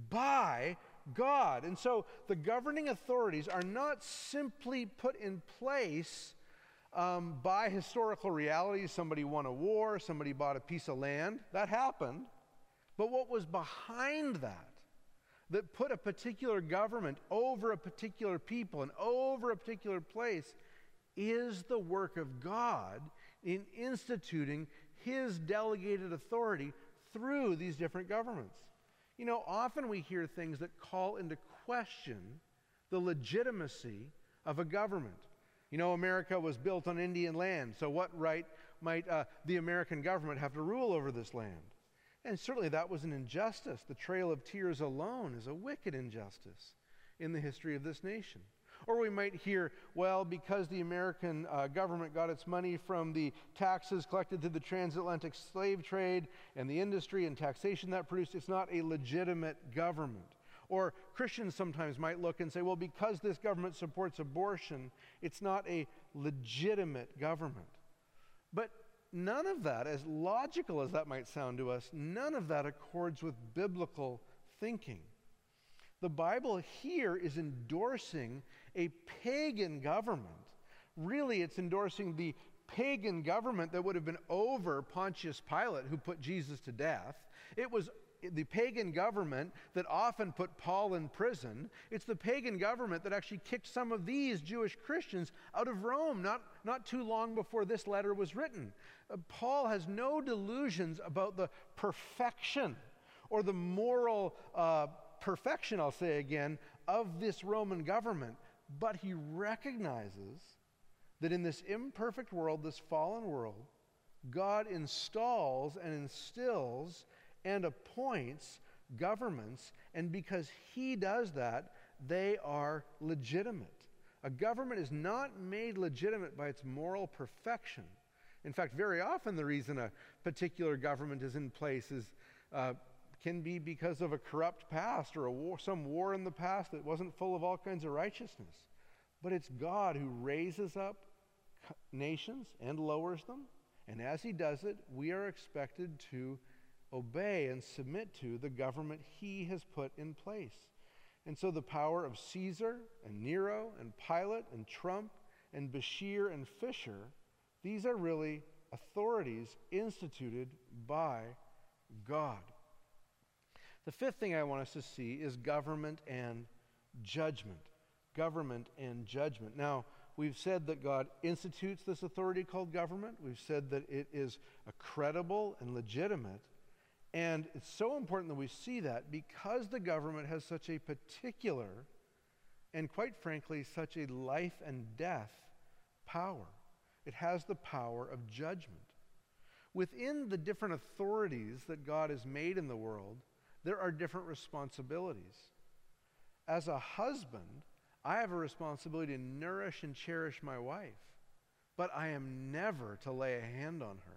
by God. And so the governing authorities are not simply put in place um, by historical realities. Somebody won a war, somebody bought a piece of land. That happened. But what was behind that, that put a particular government over a particular people and over a particular place, is the work of God in instituting his delegated authority through these different governments. You know, often we hear things that call into question the legitimacy of a government. You know, America was built on Indian land, so what right might uh, the American government have to rule over this land? And certainly that was an injustice. The Trail of Tears alone is a wicked injustice in the history of this nation. Or we might hear, well, because the American uh, government got its money from the taxes collected through the transatlantic slave trade and the industry and taxation that produced, it's not a legitimate government. Or Christians sometimes might look and say, well, because this government supports abortion, it's not a legitimate government. But none of that, as logical as that might sound to us, none of that accords with biblical thinking. The Bible here is endorsing a pagan government. Really, it's endorsing the pagan government that would have been over Pontius Pilate, who put Jesus to death. It was the pagan government that often put Paul in prison. It's the pagan government that actually kicked some of these Jewish Christians out of Rome not, not too long before this letter was written. Uh, Paul has no delusions about the perfection or the moral uh, perfection, I'll say again, of this Roman government. But he recognizes that in this imperfect world, this fallen world, God installs and instills and appoints governments, and because he does that, they are legitimate. A government is not made legitimate by its moral perfection. In fact, very often the reason a particular government is in place is uh, can be because of a corrupt past or a war, some war in the past that wasn't full of all kinds of righteousness. But it's God who raises up nations and lowers them, and as he does it, we are expected to obey and submit to the government he has put in place. And so the power of Caesar and Nero and Pilate and Trump and Bashir and Fisher, these are really authorities instituted by God. The fifth thing I want us to see is government and judgment. Government and judgment. Now, we've said that God institutes this authority called government. We've said that it is a credible and legitimate. And it's so important that we see that because the government has such a particular and, quite frankly, such a life and death power. It has the power of judgment. Within the different authorities that God has made in the world, there are different responsibilities. As a husband, I have a responsibility to nourish and cherish my wife, but I am never to lay a hand on her.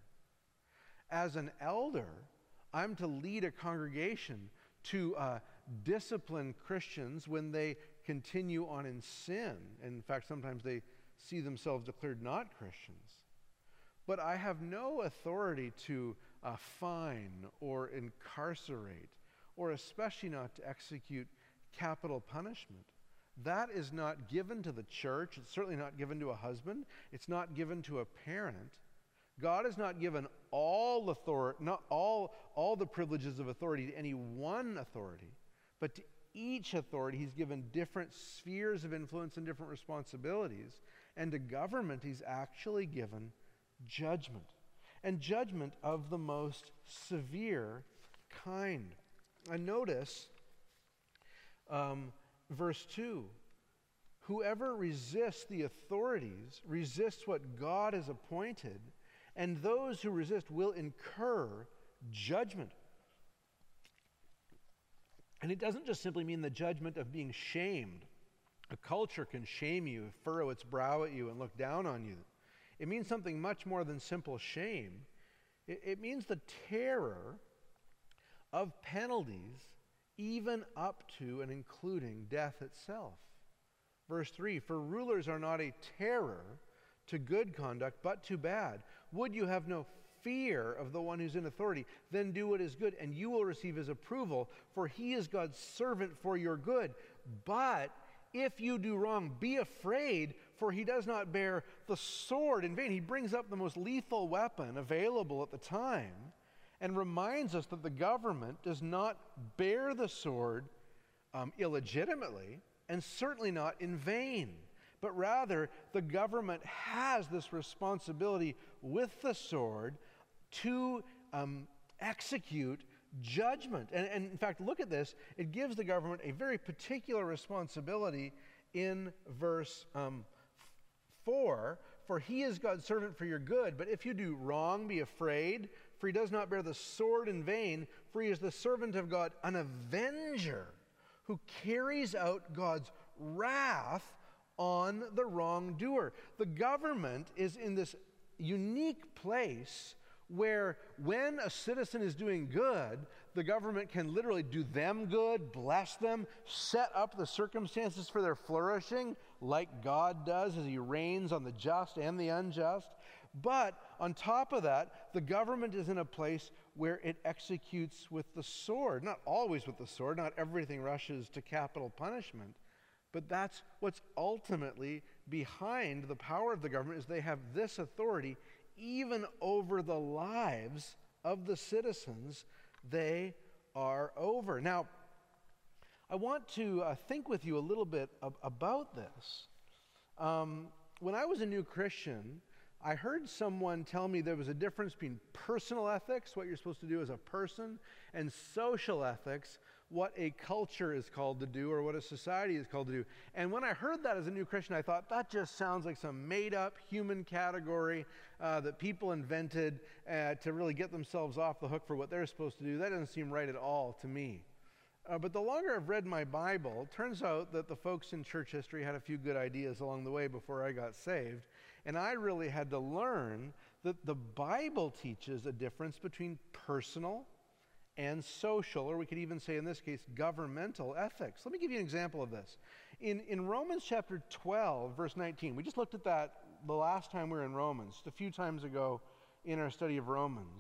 As an elder, I'm to lead a congregation to uh, discipline Christians when they continue on in sin. And in fact, sometimes they see themselves declared not Christians. But I have no authority to uh, fine or incarcerate, or especially not to execute capital punishment. That is not given to the church. It's certainly not given to a husband. It's not given to a parent. God has not given all authority, not all, all the privileges of authority to any one authority, but to each authority he's given different spheres of influence and different responsibilities. And to government he's actually given judgment, and judgment of the most severe kind. And notice um, verse two. Whoever resists the authorities resists what God has appointed, and those who resist will incur judgment. And it doesn't just simply mean the judgment of being shamed. A culture can shame you, furrow its brow at you, and look down on you. It means something much more than simple shame. It, it means the terror of penalties, even up to and including death itself. Verse three, for rulers are not a terror to good conduct, but to bad. Would you have no fear of the one who's in authority? Then do what is good, and you will receive his approval, for he is God's servant for your good. But if you do wrong, be afraid, for he does not bear the sword in vain. He brings up the most lethal weapon available at the time and reminds us that the government does not bear the sword um, illegitimately, and certainly not in vain. But rather, the government has this responsibility with the sword to um, execute judgment. And, and in fact, look at this. It gives the government a very particular responsibility in verse um, four. For he is God's servant for your good. But if you do wrong, be afraid, for he does not bear the sword in vain, for he is the servant of God, an avenger, who carries out God's wrath on the wrongdoer. The government is in this unique place where when a citizen is doing good, the government can literally do them good, bless them, set up the circumstances for their flourishing like God does as he reigns on the just and the unjust. But on top of that, the government is in a place where it executes with the sword. Not always with the sword, not everything rushes to capital punishment, but that's what's ultimately behind the power of the government, is they have this authority even over the lives of the citizens they are over. Now, I want to uh, think with you a little bit ab- about this. Um, when I was a new Christian, I heard someone tell me there was a difference between personal ethics, what you're supposed to do as a person, and social ethics, what a culture is called to do or what a society is called to do. And when I heard that as a new Christian, I thought, that just sounds like some made-up human category uh, that people invented uh, to really get themselves off the hook for what they're supposed to do. That doesn't seem right at all to me. Uh, but the longer I've read my Bible, it turns out that the folks in church history had a few good ideas along the way before I got saved. And I really had to learn that the Bible teaches a difference between personal and social, or we could even say in this case, governmental ethics. Let me give you an example of this. In, in Romans chapter twelve, verse nineteen, we just looked at that the last time we were in Romans, just a few times ago in our study of Romans.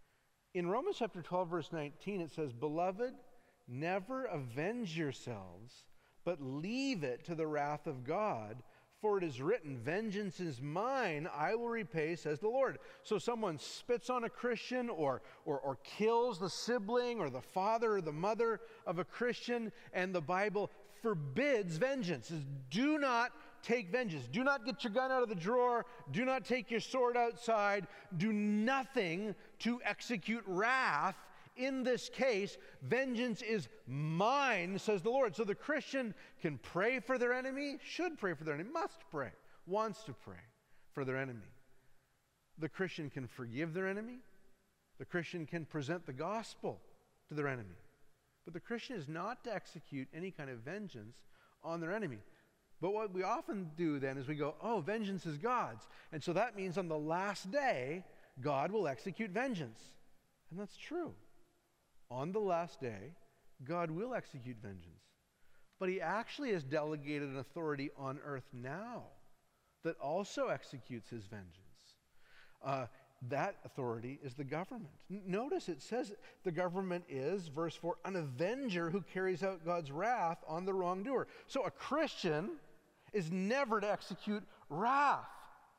In Romans chapter twelve, verse nineteen, it says, "Beloved, never avenge yourselves, but leave it to the wrath of God. For it is written, vengeance is mine, I will repay, says the Lord." So someone spits on a Christian or, or, or kills the sibling or the father or the mother of a Christian, and the Bible forbids vengeance. It says, do not take vengeance. Do not get your gun out of the drawer. Do not take your sword outside. Do nothing to execute wrath. In this case, vengeance is mine, says the Lord. So the Christian can pray for their enemy, should pray for their enemy, must pray, wants to pray for their enemy. The Christian can forgive their enemy. The Christian can present the gospel to their enemy. But the Christian is not to execute any kind of vengeance on their enemy. But what we often do then is we go, oh, vengeance is God's. And so that means on the last day, God will execute vengeance. And that's true. On the last day, God will execute vengeance. But he actually has delegated an authority on earth now that also executes his vengeance. Uh, that authority is the government. N- notice it says the government is, verse four, an avenger who carries out God's wrath on the wrongdoer. So a Christian is never to execute wrath.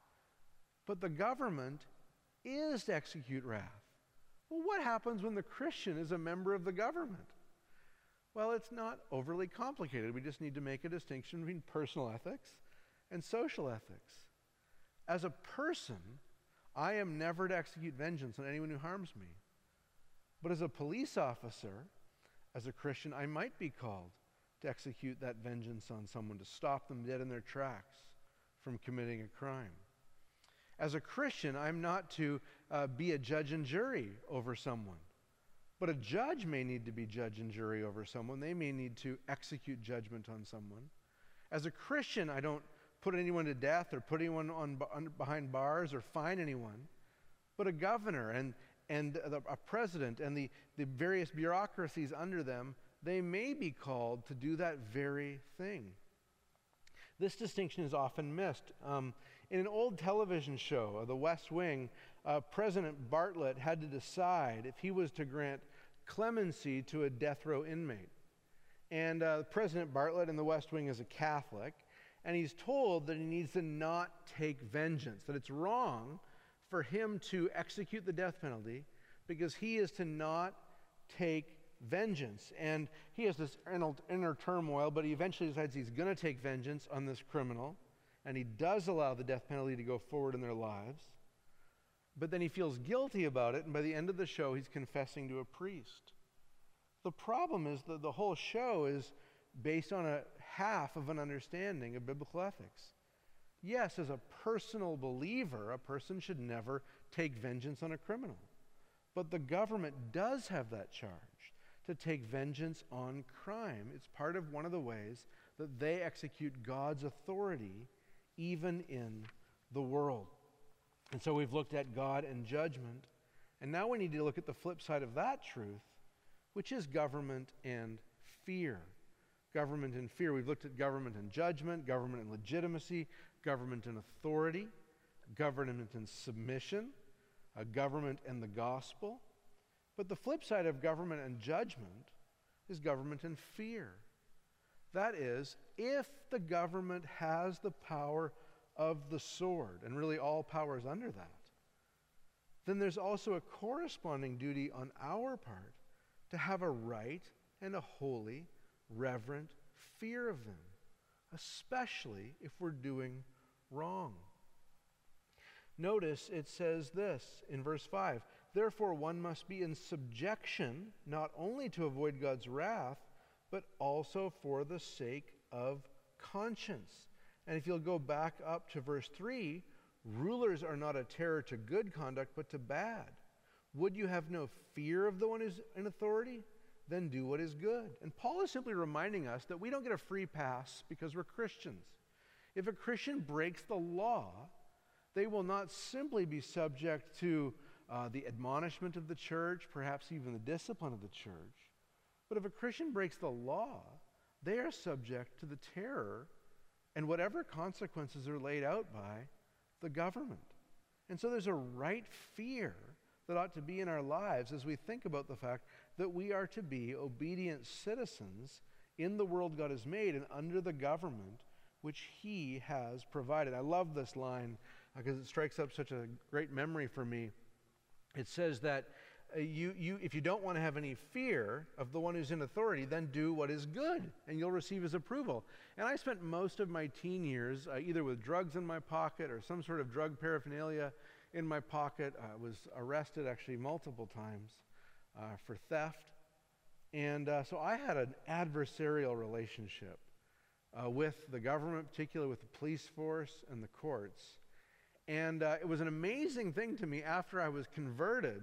But the government is to execute wrath. Well, what happens when the Christian is a member of the government? Well, it's not overly complicated. We just need to make a distinction between personal ethics and social ethics. As a person, I am never to execute vengeance on anyone who harms me. But as a police officer, as a Christian, I might be called to execute that vengeance on someone, to stop them dead in their tracks from committing a crime. As a Christian, I'm not to uh, be a judge and jury over someone. But a judge may need to be judge and jury over someone. They may need to execute judgment on someone. As a Christian, I don't put anyone to death or put anyone on, on behind bars or fine anyone. But a governor and, and the, a president and the, the various bureaucracies under them, they may be called to do that very thing. This distinction is often missed. Um, in an old television show, The West Wing, uh, President Bartlett had to decide if he was to grant clemency to a death row inmate. And uh, President Bartlett in The West Wing is a Catholic, and he's told that he needs to not take vengeance, that it's wrong for him to execute the death penalty because he is to not take vengeance. And he has this inner turmoil, but he eventually decides he's going to take vengeance on this criminal, and he does allow the death penalty to go forward in their lives. but then he feels guilty about it, and by the end of the show, he's confessing to a priest. The problem is that the whole show is based on a half of an understanding of biblical ethics. Yes, as a personal believer, a person should never take vengeance on a criminal. But the government does have that charge to take vengeance on crime. It's part of one of the ways that they execute God's authority even in the world. And so we've looked at God and judgment, and now we need to look at the flip side of that truth, which is government and fear. Government and fear. We've looked at government and judgment, government and legitimacy, government and authority, government and submission, a government and the gospel. But the flip side of government and judgment is government and fear. That is, if the government has the power of the sword, and really all power is under that, then there's also a corresponding duty on our part to have a right and a holy, reverent fear of them, especially if we're doing wrong. Notice it says this in verse five, therefore one must be in subjection, not only to avoid God's wrath, but also for the sake of conscience. And if you'll go back up to verse three, rulers are not a terror to good conduct, but to bad. Would you have no fear of the one who's in authority? Then do what is good. And Paul is simply reminding us that we don't get a free pass because we're Christians. If a Christian breaks the law, they will not simply be subject to uh, the admonishment of the church, perhaps even the discipline of the church. But if a Christian breaks the law, they are subject to the terror and whatever consequences are laid out by the government. And so there's a right fear that ought to be in our lives as we think about the fact that we are to be obedient citizens in the world God has made and under the government which he has provided. I love this line because it strikes up such a great memory for me. It says that uh, you, you, if you don't want to have any fear of the one who's in authority, then do what is good, and you'll receive his approval. And I spent most of my teen years uh, either with drugs in my pocket or some sort of drug paraphernalia in my pocket. I was arrested actually multiple times uh, for theft. And uh, so I had an adversarial relationship uh, with the government, particularly with the police force and the courts. And uh, it was an amazing thing to me after I was converted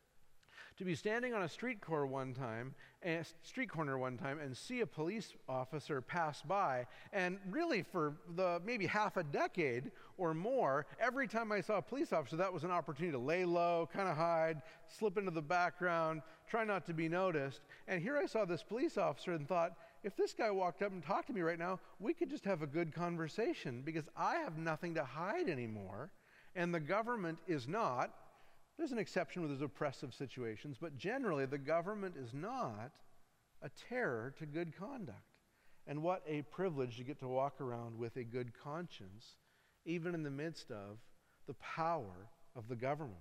to be standing on a street corner one time, and street corner one time, and see a police officer pass by. And really, for the maybe half a decade or more, every time I saw a police officer, that was an opportunity to lay low, kind of hide, slip into the background, try not to be noticed. And here I saw this police officer and thought, if this guy walked up and talked to me right now, we could just have a good conversation because I have nothing to hide anymore, and the government is not. There's an exception where there's oppressive situations, but generally the government is not a terror to good conduct. And what a privilege to get to walk around with a good conscience, even in the midst of the power of the government.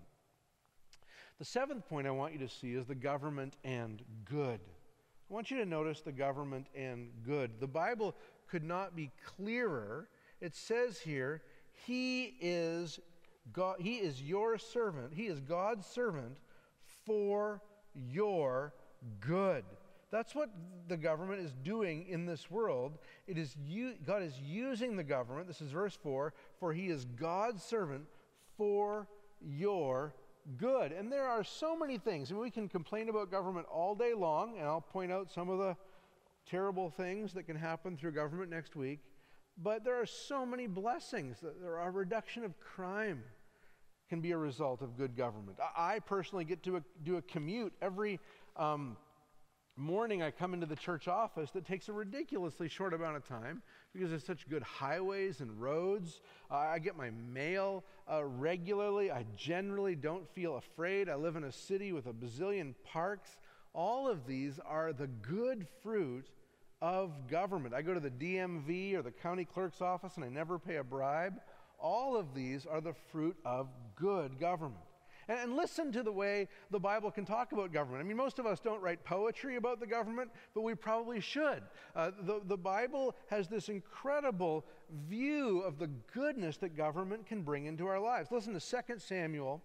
The seventh point I want you to see is the government and good. I want you to notice the government and good. The Bible could not be clearer. It says here, he is God, he is your servant. He is God's servant for your good. That's what the government is doing in this world. It is you, God is using the government, this is verse four, for he is God's servant for your good. And there are so many things. And we can complain about government all day long, and I'll point out some of the terrible things that can happen through government next week. But there are so many blessings. There are a reduction of crime can be a result of good government. I, I personally get to a, do a commute every um, morning. I come into the church office that takes a ridiculously short amount of time because there's such good highways and roads. Uh, I get my mail uh, regularly. I generally don't feel afraid. I live in a city with a bazillion parks. All of these are the good fruit of government. I go to the D M V or the county clerk's office and I never pay a bribe. All of these are the fruit of good government. And, and listen to the way the Bible can talk about government. I mean, most of us don't write poetry about the government, but we probably should. Uh, the, the Bible has this incredible view of the goodness that government can bring into our lives. Listen to Second Samuel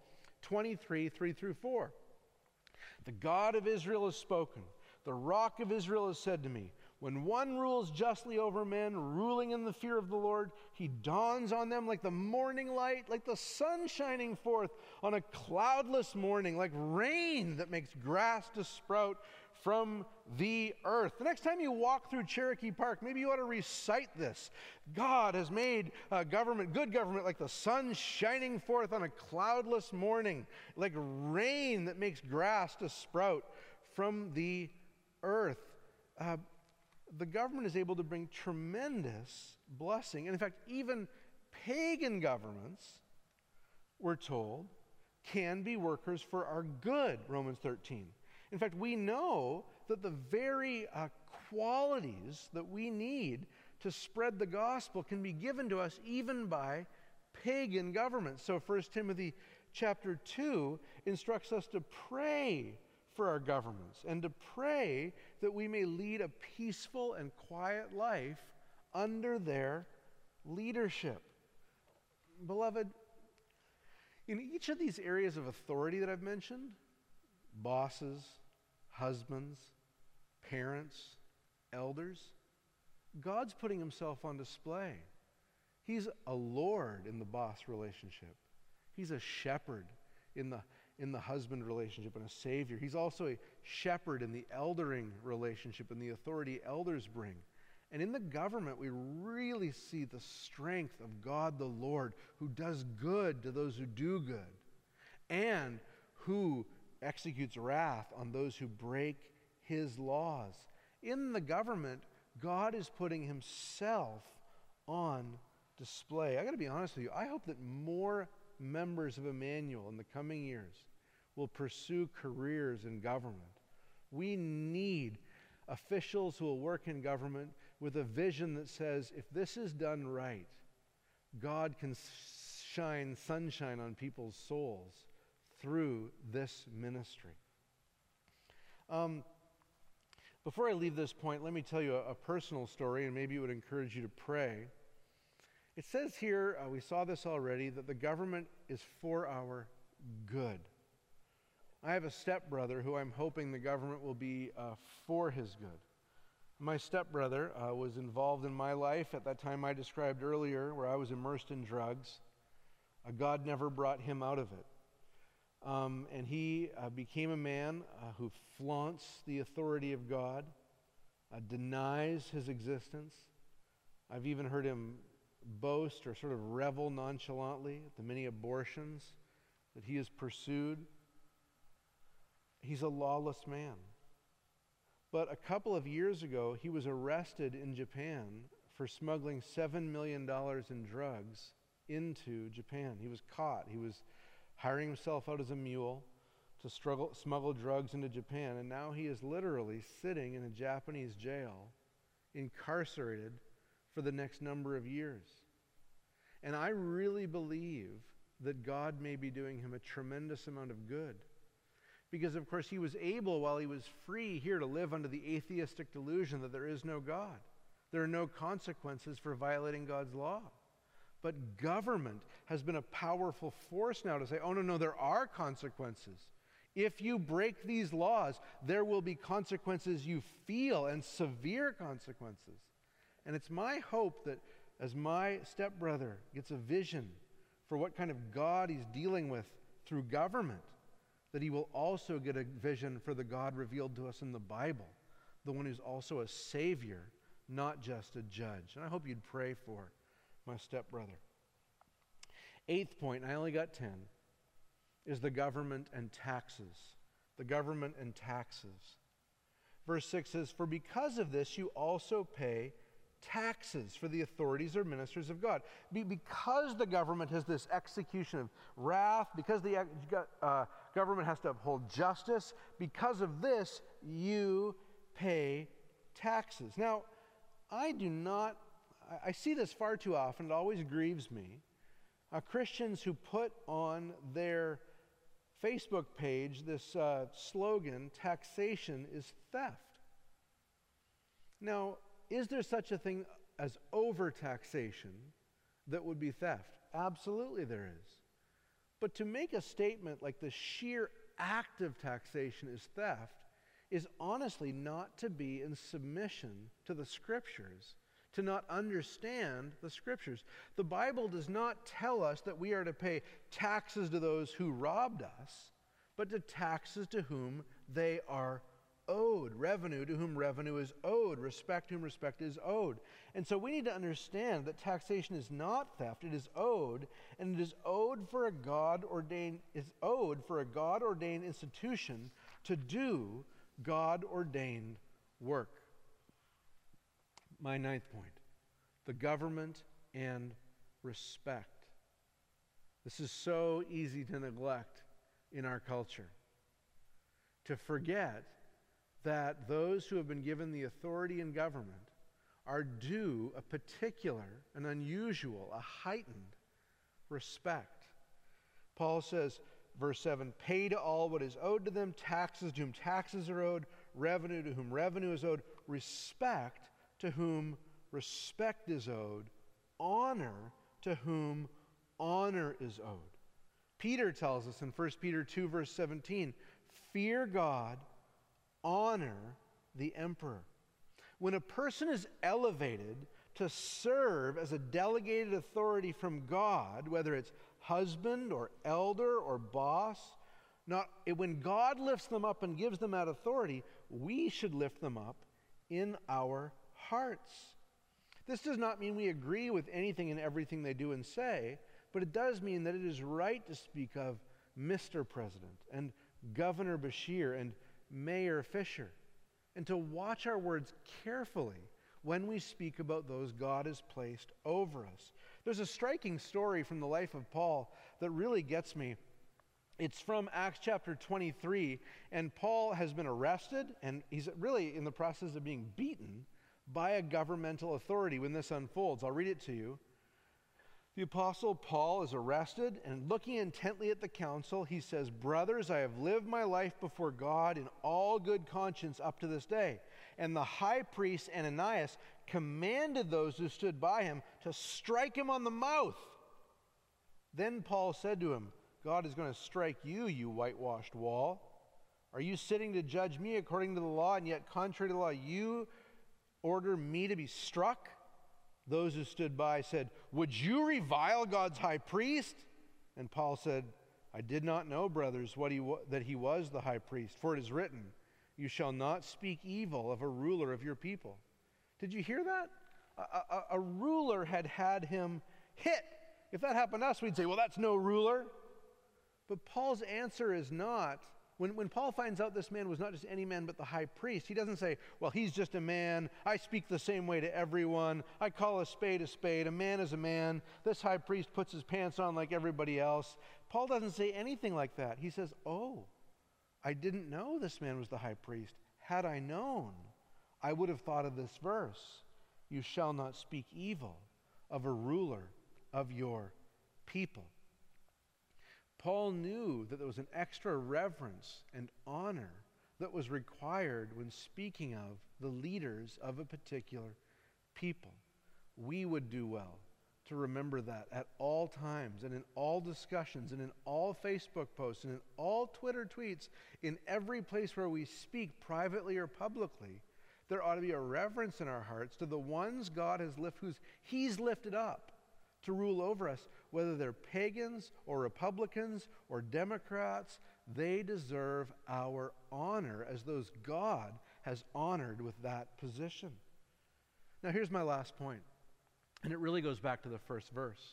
twenty-three, three through four. The God of Israel has spoken. The rock of Israel has said to me, when one rules justly over men, ruling in the fear of the Lord, he dawns on them like the morning light, like the sun shining forth on a cloudless morning, like rain that makes grass to sprout from the earth. The next time you walk through Cherokee Park, maybe you ought to recite this. God has made uh, government, good government, like the sun shining forth on a cloudless morning, like rain that makes grass to sprout from the earth. Uh, the government is able to bring tremendous blessing. And in fact, even pagan governments, we're told, can be workers for our good, Romans thirteen. In fact, we know that the very uh, qualities that we need to spread the gospel can be given to us even by pagan governments. So First Timothy chapter two instructs us to pray for our governments and to pray that we may lead a peaceful and quiet life under their leadership. Beloved, in each of these areas of authority that I've mentioned, bosses, husbands, parents, elders, God's putting himself on display. He's a Lord in the boss relationship. He's a shepherd in the in the husband relationship and a savior. He's also a shepherd in the eldering relationship and the authority elders bring. And in the government, we really see the strength of God the Lord, who does good to those who do good and who executes wrath on those who break his laws. In the government, God is putting himself on display. I got to be honest with you. I hope that more members of Emmanuel in the coming years will pursue careers in government. We need officials who will work in government with a vision that says, if this is done right, God can shine sunshine on people's souls through this ministry. Um, before I leave this point, let me tell you a, a personal story, and maybe it would encourage you to pray. It says here, uh, we saw this already, that the government is for our good. I have a stepbrother who I'm hoping the government will be uh, for his good. My stepbrother uh, was involved in my life at that time I described earlier, where I was immersed in drugs. Uh, God never brought him out of it. Um, and he uh, became a man uh, who flaunts the authority of God, uh, denies his existence. I've even heard him boast or sort of revel nonchalantly at the many abortions that he has pursued. He's a lawless man. But a couple of years ago, he was arrested in Japan for smuggling seven million dollars in drugs into Japan. He was caught. He was hiring himself out as a mule to struggle, smuggle drugs into Japan, and now he is literally sitting in a Japanese jail, incarcerated for the next number of years. And I really believe that God may be doing him a tremendous amount of good. Because, of course, he was able, while he was free here, to live under the atheistic delusion that there is no God. There are no consequences for violating God's law. But government has been a powerful force now to say, oh, no, no, there are consequences. If you break these laws, there will be consequences you feel, and severe consequences. And it's my hope that as my stepbrother gets a vision for what kind of God he's dealing with through government, that he will also get a vision for the God revealed to us in the Bible, the one who's also a Savior, not just a judge. And I hope you'd pray for my stepbrother. Eighth point, and I only got ten, is the government and taxes. The government and taxes. Verse six says, for because of this you also pay taxes for the authorities or ministers of God. Be, because the government has this execution of wrath, because the uh, government has to uphold justice, because of this, you pay taxes. Now, I do not, I, I see this far too often, it always grieves me, uh, Christians who put on their Facebook page this uh, slogan, taxation is theft. Now, is there such a thing as overtaxation that would be theft? Absolutely there is. But to make a statement like the sheer act of taxation is theft is honestly not to be in submission to the Scriptures, to not understand the Scriptures. The Bible does not tell us that we are to pay taxes to those who robbed us, but to taxes to whom they are owed, revenue to whom revenue is owed, respect to whom respect is owed. And so we need to understand that taxation is not theft, it is owed, and it is owed for a God-ordained, is owed for a God-ordained institution to do God-ordained work. My ninth point, the government and respect. This is so easy to neglect in our culture, to forget that those who have been given the authority in government are due a particular, an unusual, a heightened respect. Paul says, verse seven, pay to all what is owed to them, taxes to whom taxes are owed, revenue to whom revenue is owed, respect to whom respect is owed, honor to whom honor is owed. Peter tells us in First Peter two, verse seventeen, fear God, honor the emperor. When a person is elevated to serve as a delegated authority from God, whether it's husband or elder or boss, not, when God lifts them up and gives them that authority, we should lift them up in our hearts. This does not mean we agree with anything and everything they do and say, but it does mean that it is right to speak of Mister President and Governor Beshear and Mayor Fisher, and to watch our words carefully when we speak about those God has placed over us. There's a striking story from the life of Paul that really gets me. It's from Acts chapter twenty-three, and Paul has been arrested, and he's really in the process of being beaten by a governmental authority when this unfolds. I'll read it to you. The apostle Paul is arrested, and looking intently at the council, he says, brothers, I have lived my life before God in all good conscience up to this day. And the high priest Ananias commanded those who stood by him to strike him on the mouth. Then Paul said to him, God is going to strike you, you whitewashed wall. Are you sitting to judge me according to the law, and yet contrary to the law, you order me to be struck? Those who stood by said, would you revile God's high priest? And Paul said, I did not know, brothers, what he wa- that he was the high priest. For it is written, you shall not speak evil of a ruler of your people. Did you hear that? A, a, a ruler had had him hit. If that happened to us, we'd say, well, that's no ruler. But Paul's answer is not, When, when Paul finds out this man was not just any man but the high priest, he doesn't say, well, he's just a man. I speak the same way to everyone. I call a spade a spade. A man is a man. This high priest puts his pants on like everybody else. Paul doesn't say anything like that. He says, oh, I didn't know this man was the high priest. Had I known, I would have thought of this verse. You shall not speak evil of a ruler of your people. Paul knew that there was an extra reverence and honor that was required when speaking of the leaders of a particular people. We would do well to remember that at all times and in all discussions and in all Facebook posts and in all Twitter tweets, in every place where we speak privately or publicly. There ought to be a reverence in our hearts to the ones God has lifted, who's He's lifted up to rule over us, whether they're pagans or Republicans or Democrats. They deserve our honor as those God has honored with that position. Now here's my last point, and it really goes back to the first verse.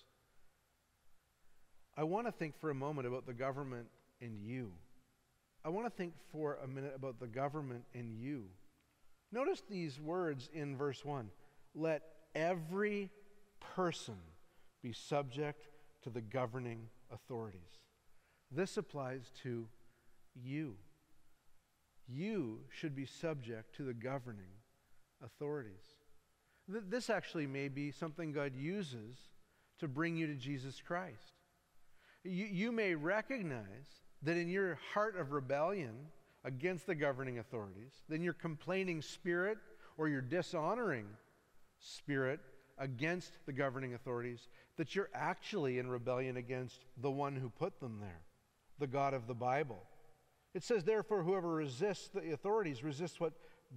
I want to think for a moment about the government in you. I want to think for a minute about the government in you. Notice these words in verse one. Let every person be subject to the governing authorities. This applies to you. You should be subject to the governing authorities. Th- this actually may be something God uses to bring you to Jesus Christ. You, you may recognize that in your heart of rebellion against the governing authorities, then your complaining spirit or your dishonoring spirit against the governing authorities that you're actually in rebellion against the one who put them there, the God of the Bible. It says, therefore, whoever resists the authorities resists what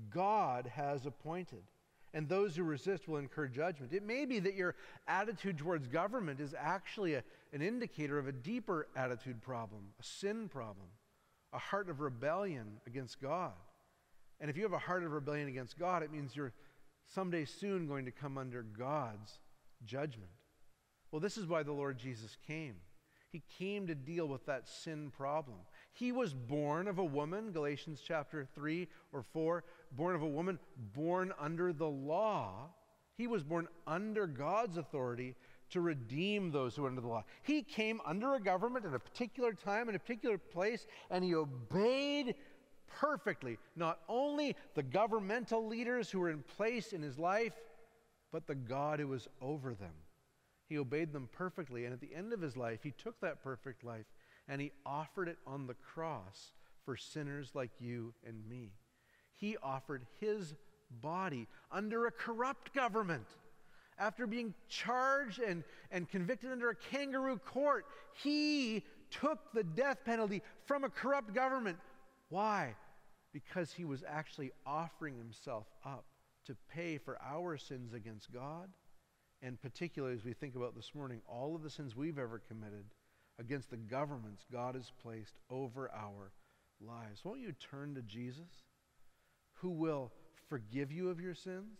God has appointed, and those who resist will incur judgment. It may be that your attitude towards government is actually a, an indicator of a deeper attitude problem, a sin problem, a heart of rebellion against God. And if you have a heart of rebellion against God, it means you're someday soon going to come under God's judgment. Well, this is why the Lord Jesus came. He came to deal with that sin problem. He was born of a woman, Galatians chapter three or four, born of a woman, born under the law. He was born under God's authority to redeem those who are under the law. He came under a government at a particular time, in a particular place, and he obeyed perfectly not only the governmental leaders who were in place in his life, but the God who was over them. He obeyed them perfectly, and at the end of his life, he took that perfect life and he offered it on the cross for sinners like you and me. He offered his body under a corrupt government. After being charged and, and convicted under a kangaroo court, he took the death penalty from a corrupt government. Why? Because he was actually offering himself up to pay for our sins against God, and particularly as we think about this morning, all of the sins we've ever committed against the governments God has placed over our lives. Won't you turn to Jesus, who will forgive you of your sins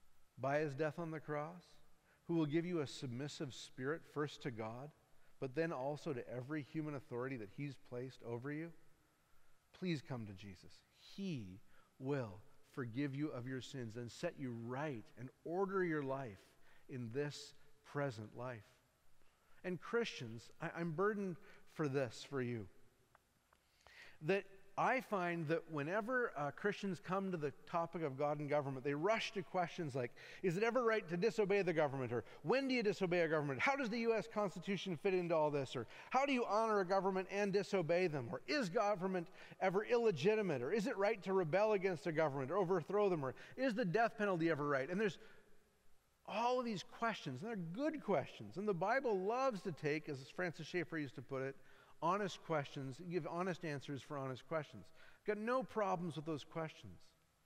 by his death on the cross, who will give you a submissive spirit, first to God, but then also to every human authority that he's placed over you? Please come to Jesus. He will forgive you of your sins and set you right and order your life in this present life. And Christians, I, I'm burdened for this for you. That I find that whenever uh, Christians come to the topic of God and government, they rush to questions like, is it ever right to disobey the government? Or when do you disobey a government? How does the U S Constitution fit into all this? Or how do you honor a government and disobey them? Or is government ever illegitimate? Or is it right to rebel against a government or overthrow them? Or is the death penalty ever right? And there's all of these questions, and they're good questions. And the Bible loves to take, as Francis Schaeffer used to put it, honest questions, give honest answers for honest questions. Got no problems with those questions.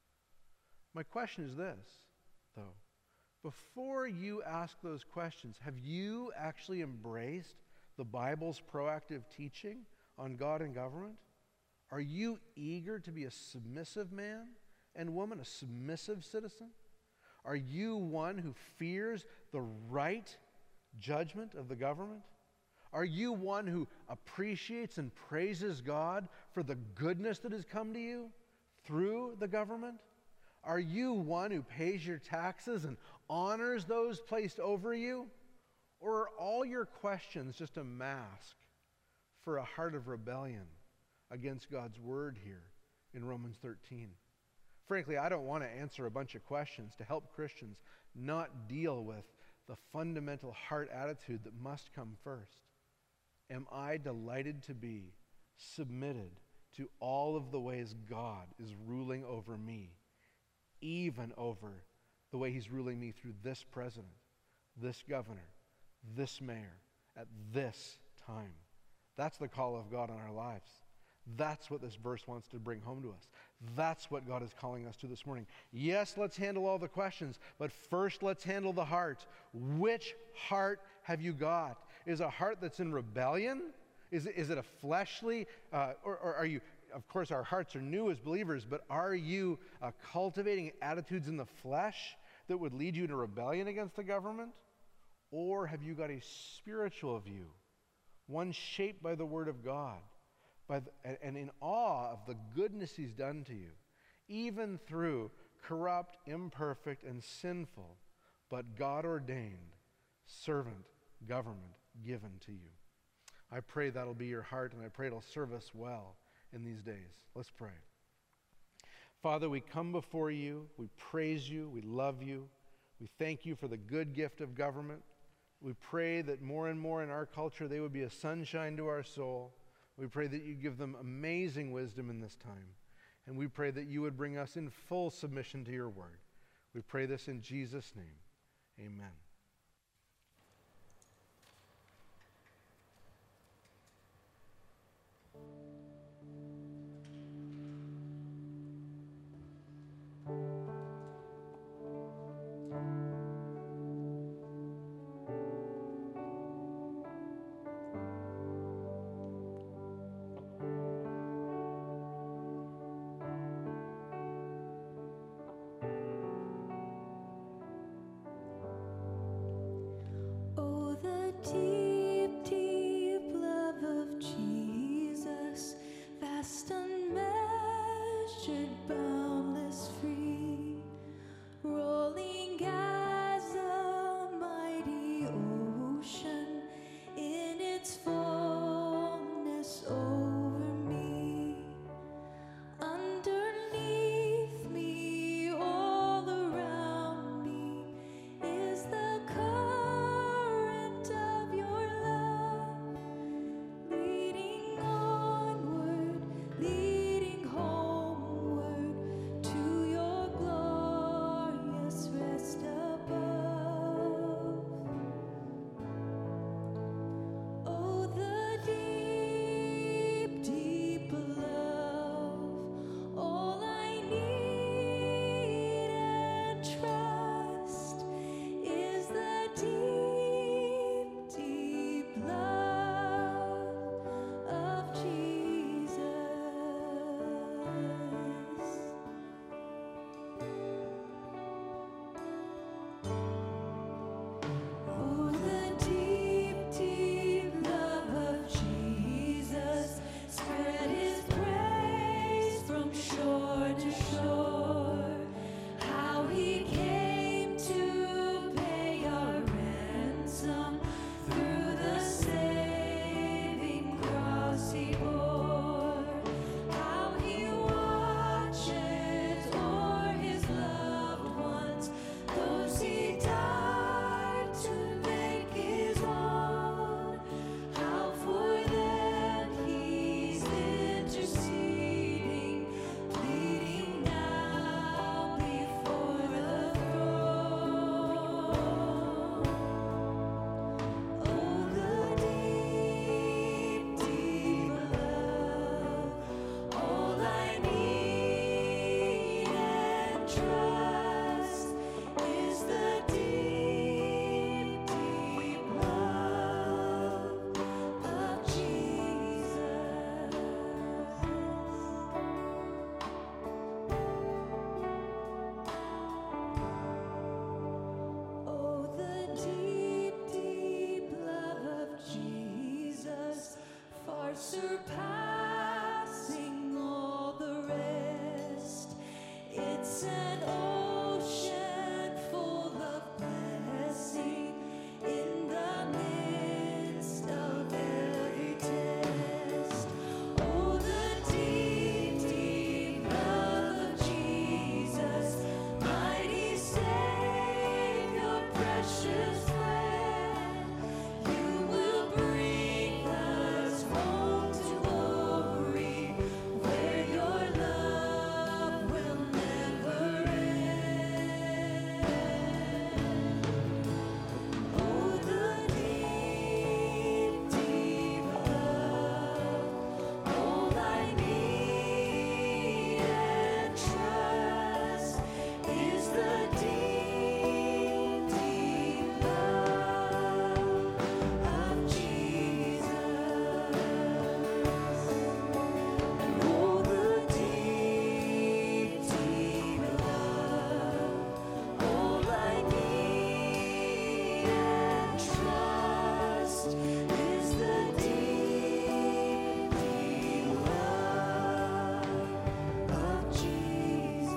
My question is this, though. Before you ask those questions, have you actually embraced the Bible's proactive teaching on God and government? Are you eager to be a submissive man and woman, a submissive citizen? Are you one who fears the right judgment of the government? Are you one who appreciates and praises God for the goodness that has come to you through the government? Are you one who pays your taxes and honors those placed over you? Or are all your questions just a mask for a heart of rebellion against God's word here in Romans thirteen? Frankly, I don't want to answer a bunch of questions to help Christians not deal with the fundamental heart attitude that must come first. Am I delighted to be submitted to all of the ways God is ruling over me, even over the way he's ruling me through this president, this governor, this mayor, at this time? That's the call of God on our lives. That's what this verse wants to bring home to us. That's what God is calling us to this morning. Yes, let's handle all the questions, but first let's handle the heart. Which heart have you got? Is a heart that's in rebellion? Is it, is it a fleshly, uh, or, or are you, of course our hearts are new as believers, but are you uh, cultivating attitudes in the flesh that would lead you into rebellion against the government? Or have you got a spiritual view, one shaped by the Word of God, by the, and in awe of the goodness he's done to you, even through corrupt, imperfect, and sinful, but God-ordained servant government given to you? I pray that'll be your heart, and I pray it'll serve us well in these days. Let's pray. Father, we come before you, we praise you, we love you, we thank you for the good gift of government. We pray that more and more in our culture they would be a sunshine to our soul. We pray that you give them amazing wisdom in this time. And we pray that you would bring us in full submission to your word. We pray this in Jesus' name. Amen. trust is the deep, deep love of Jesus. Oh, the deep, deep love of Jesus, far surpassing all the rest. It's an ocean full of blessing in the midst of every test. Oh, the deep, deep love of Jesus, mighty Savior, precious friend, you will bring us home to glory, where your love will never end. Oh, the deep, deep love, all I need and trust is the deep, deep love of Jesus. Oh, the deep, deep love, all I need and trust is the deep, deep love of Jesus.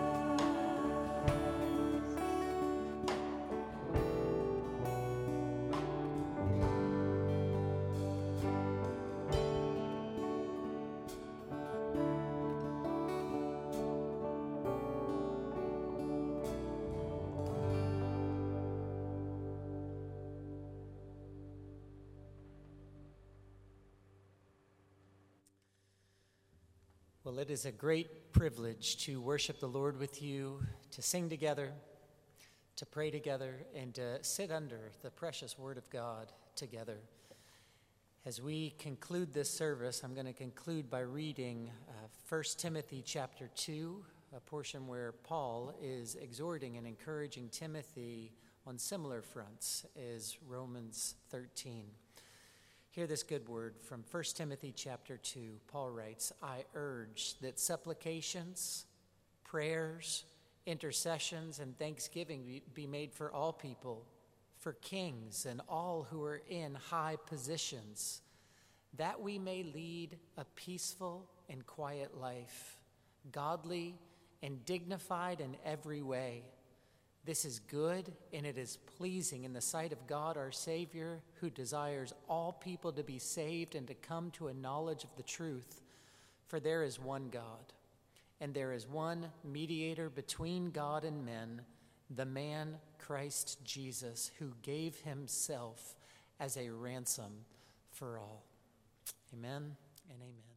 Well, it is a great privilege to worship the Lord with you, to sing together, to pray together, and to sit under the precious Word of God together. As we conclude this service, I'm going to conclude by reading uh, First Timothy chapter two, a portion where Paul is exhorting and encouraging Timothy on similar fronts as Romans thirteen. Hear this good word from First Timothy chapter two. Paul writes, I urge that supplications, prayers, intercessions, and thanksgiving be- be made for all people, for kings and all who are in high positions, that we may lead a peaceful and quiet life, godly and dignified in every way. This is good, and it is pleasing in the sight of God our Savior, who desires all people to be saved and to come to a knowledge of the truth. For there is one God, and there is one mediator between God and men, the man Christ Jesus, who gave himself as a ransom for all. Amen and amen.